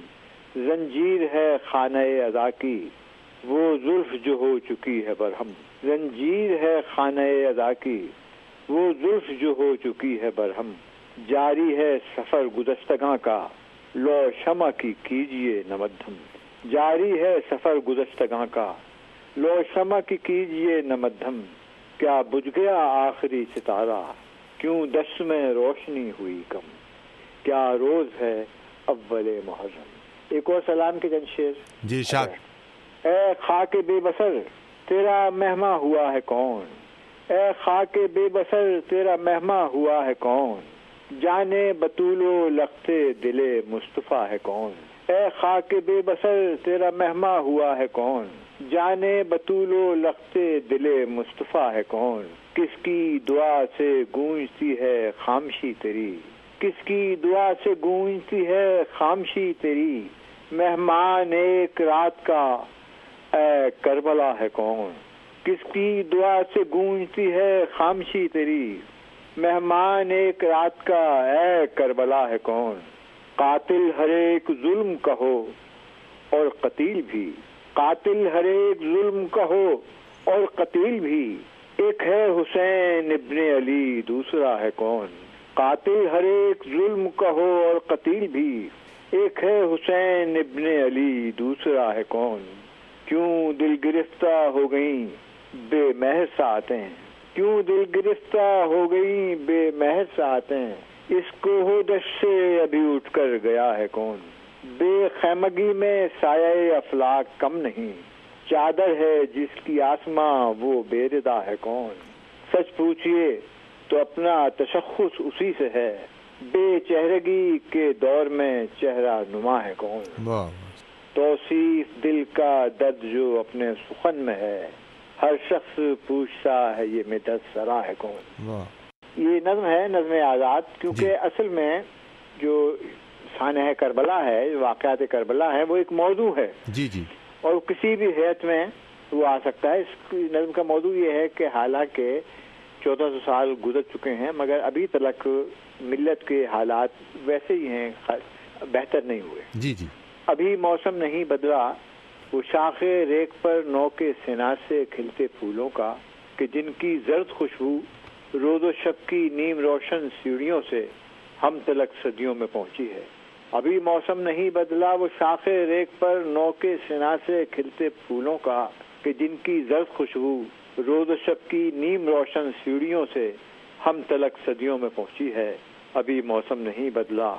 زنجیر ہے خانہ ادا کی، وہ زلف جو ہو چکی ہے برہم. زنجیر ہے خانہ ادا کی، وہ زلف جو ہو چکی ہے برہم. جاری ہے سفر گزشتگاں کا، لو شمع کی کیجیے نمدھم. جاری ہے سفر گزشتگاں کا، لو شمع کی کیجیے نمدھم. کیا بجھ گیا آخری ستارہ، کیوں دس میں روشنی ہوئی کم. کیا روز ہے اول محرم. ایک اور سلام کے چند شعر. جی شاد. اے خاک بے بسر تیرا مہماں ہوا ہے کون، اے خاک بے بسر تیرا مہماں ہوا ہے کون. جانے بطول و لخت دل مصطفیٰ ہے کون. اے خاک بے بسر تیرا مہماں ہوا ہے کون. جانے بطول و لخت دل مصطفیٰ ہے کون. کس کی دعا سے گونجتی ہے خامشی تیری، کس کی دعا سے گونجتی ہے خامشی تیری. مہمان ایک رات کا اے کربلا ہے کون. کس کی دعا سے گونجتی ہے خامشی تیری. مہمان ایک رات کا اے کربلا ہے کون. قاتل ہر ایک ظلم کہو اور قتیل بھی، قاتل ہر ایک ظلم کہو اور قتیل بھی. ایک ہے حسین ابن علی دوسرا ہے کون. قاتل ہر ایک ظلم کہو اور قتیل بھی، ایک ہے حسین ابن علی دوسرا ہے کون. کیوں دل گرفتہ ہو گئیں بے محض ساعتیں، کیوں دل گرفتہ ہو گئیں بے محض ساعتیں، اس کوہ دشت سے ابھی اٹھ کر گیا ہے کون، بے خیمگی میں سایہ افلاک کم نہیں، چادر ہے جس کی آسماں وہ بے ردا ہے کون، سچ پوچھئے تو اپنا تشخص اسی سے ہے، بے چہرگی کے دور میں چہرہ نما ہے کون، توصیف دل کا درد جو اپنے سخن میں ہے، ہر شخص پوچھتا ہے یہ مدد سرا ہے کون۔ یہ نظم ہے، نظم آزاد، کیونکہ اصل میں جو سانحہ کربلا ہے، واقعات کربلا ہے، وہ ایک موضوع ہے جی جی، اور کسی بھی حیثیت میں وہ آ سکتا ہے۔ اس نظم کا موضوع یہ ہے کہ حالانکہ 1400 سال گزر چکے ہیں مگر ابھی تک ملت کے حالات ویسے ہی ہیں، بہتر نہیں ہوئے۔ جی جی، ابھی موسم نہیں بدلا، وہ شاخ ریک پر نو کے سنا سے کھلتے پھولوں کا، کہ جن کی زرد خوشبو روز و شب کی نیم روشن سیڑھیوں سے ہم تلک صدیوں میں پہنچی ہے۔ ابھی موسم نہیں بدلا، وہ شاخ ریک پر نو کے سنا سے کھلتے پھولوں کا، کہ جن کی زرد خوشبو روز و شب کی نیم روشن سیڑھیوں سے ہم تلک صدیوں میں پہنچی ہے۔ ابھی موسم نہیں بدلا،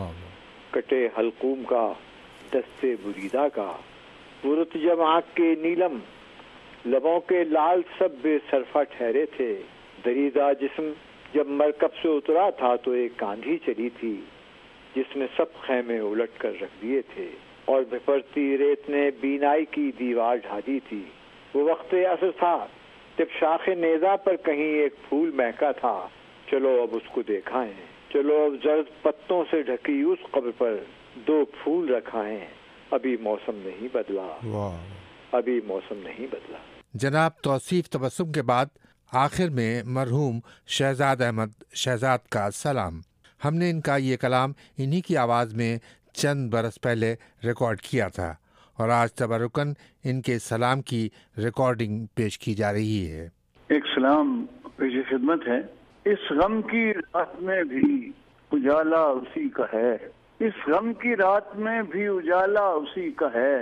کٹے حلقوم کا دستے بریدہ کا، صورت جب آنکھ کے نیلم لبوں کے لال سب بے صرفہ ٹھہرے تھے، دریدہ جسم جب مرکب سے اترا تھا تو ایک آندھی چلی تھی جس نے سب خیمے الٹ کر رکھ دیے تھے، اور بپھرتی ریت نے بینائی کی دیوار ڈھا دی تھی۔ وہ وقت عصر تھا جب شاخ نیزہ پر کہیں ایک پھول مہکا تھا، چلو اب اس کو دیکھائیں، چلو اب زرد پتوں سے ڈھکی اس قبر پر 2 پھول رکھائیں، ابھی موسم نہیں بدلا، ابھی موسم نہیں بدلا۔ جناب توصیف تبسم کے بعد آخر میں مرحوم شہزاد احمد شہزاد کا سلام۔ ہم نے ان کا یہ کلام انہی کی آواز میں چند برس پہلے ریکارڈ کیا تھا، اور آج تبرکن ان کے سلام کی ریکارڈنگ پیش کی جا رہی ہے۔ ایک سلام پیش خدمت ہے۔ اس غم کی رات میں بھی اجالا اسی کا ہے، اس غم کی رات میں بھی اجالا اسی کا ہے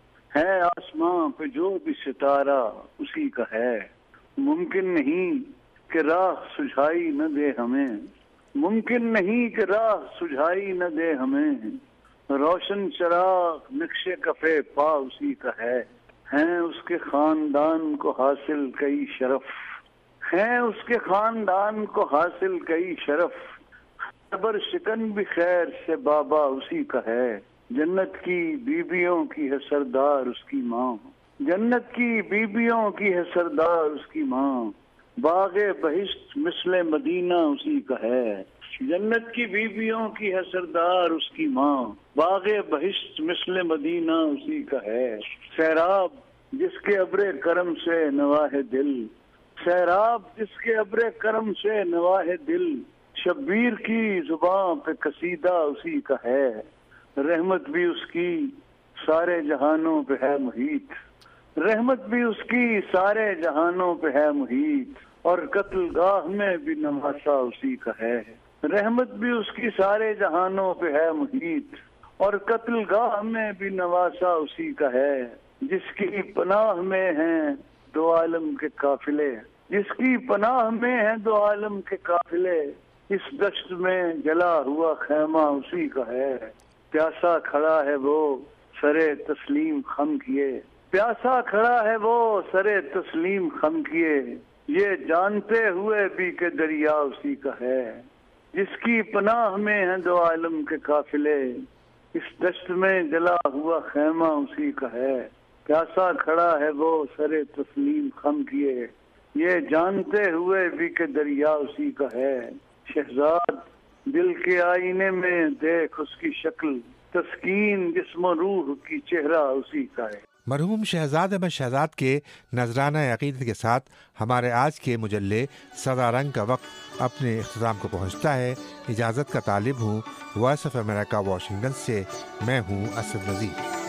آسماں پہ جو بھی ستارہ اسی کا ہے۔ ممکن نہیں کہ راہ سجھائی نہ دے ہمیں، ممکن نہیں کہ راہ سجھائی نہ دے ہمیں، روشن چراغ نقش کفے پا اسی کا ہے اس کے خاندان کو حاصل کئی شرف، ہیں اس کے خاندان کو حاصل کئی شرف، خبر شکن بھی خیر سے بابا اسی کا ہے، جنت کی بیبیوں کی ہے سردار اس کی ماں، جنت کی بیبیوں کی ہے سردار اس کی ماں، باغ بہشت مثل مدینہ اسی کا ہے، جنت کی بیبیوں کی ہے سردار اس کی ماں، باغ بہشت مثل مدینہ اسی کا ہے، سیراب جس کے ابر کرم سے نواہ دل، سیراب جس کے ابر کرم سے نواہ دل، شبیر کی زباں پہ قصیدہ اسی کا ہے، رحمت بھی اس کی سارے جہانوں پہ ہے محیط، رحمت بھی اس کی سارے جہانوں پہ ہے محیط، اور قتل گاہ میں بھی نواسا اسی کا ہے، رحمت بھی اس کی سارے جہانوں پہ ہے محیط، اور قتل گاہ میں بھی نواسا اسی کا ہے، جس کی پناہ میں ہیں 2 عالم کے قافلے، جس کی پناہ میں ہیں 2 عالم کے قافلے، اس دشت میں جلا ہوا خیمہ اسی کا ہے، پیاسا کھڑا ہے وہ سرے تسلیم خم کیے، پیاسا کھڑا ہے وہ سرے تسلیم خم کیے، یہ جانتے ہوئے بھی کہ دریا اسی کا ہے، جس کی پناہ میں ہیں 2 عالم کے قافلے، اس دشت میں جلا ہوا خیمہ اسی کا ہے، پیاسا کھڑا ہے وہ سرے تسلیم خم کیے، یہ جانتے ہوئے بھی کہ دریا اسی کا ہے، شہزاد دل کے آئینے میں دیکھ اس کی شکل، تسکین جسم و روح کی چہرہ اسی کا ہے۔ مرحوم شہزاد احمد شہزاد کے نذرانہ عقیدت کے ساتھ ہمارے آج کے مجلے سدا رنگ کا وقت اپنے اختتام کو پہنچتا ہے۔ اجازت کا طالب ہوں وائس آف امریکہ واشنگٹن سے، میں ہوں اسد نذیر۔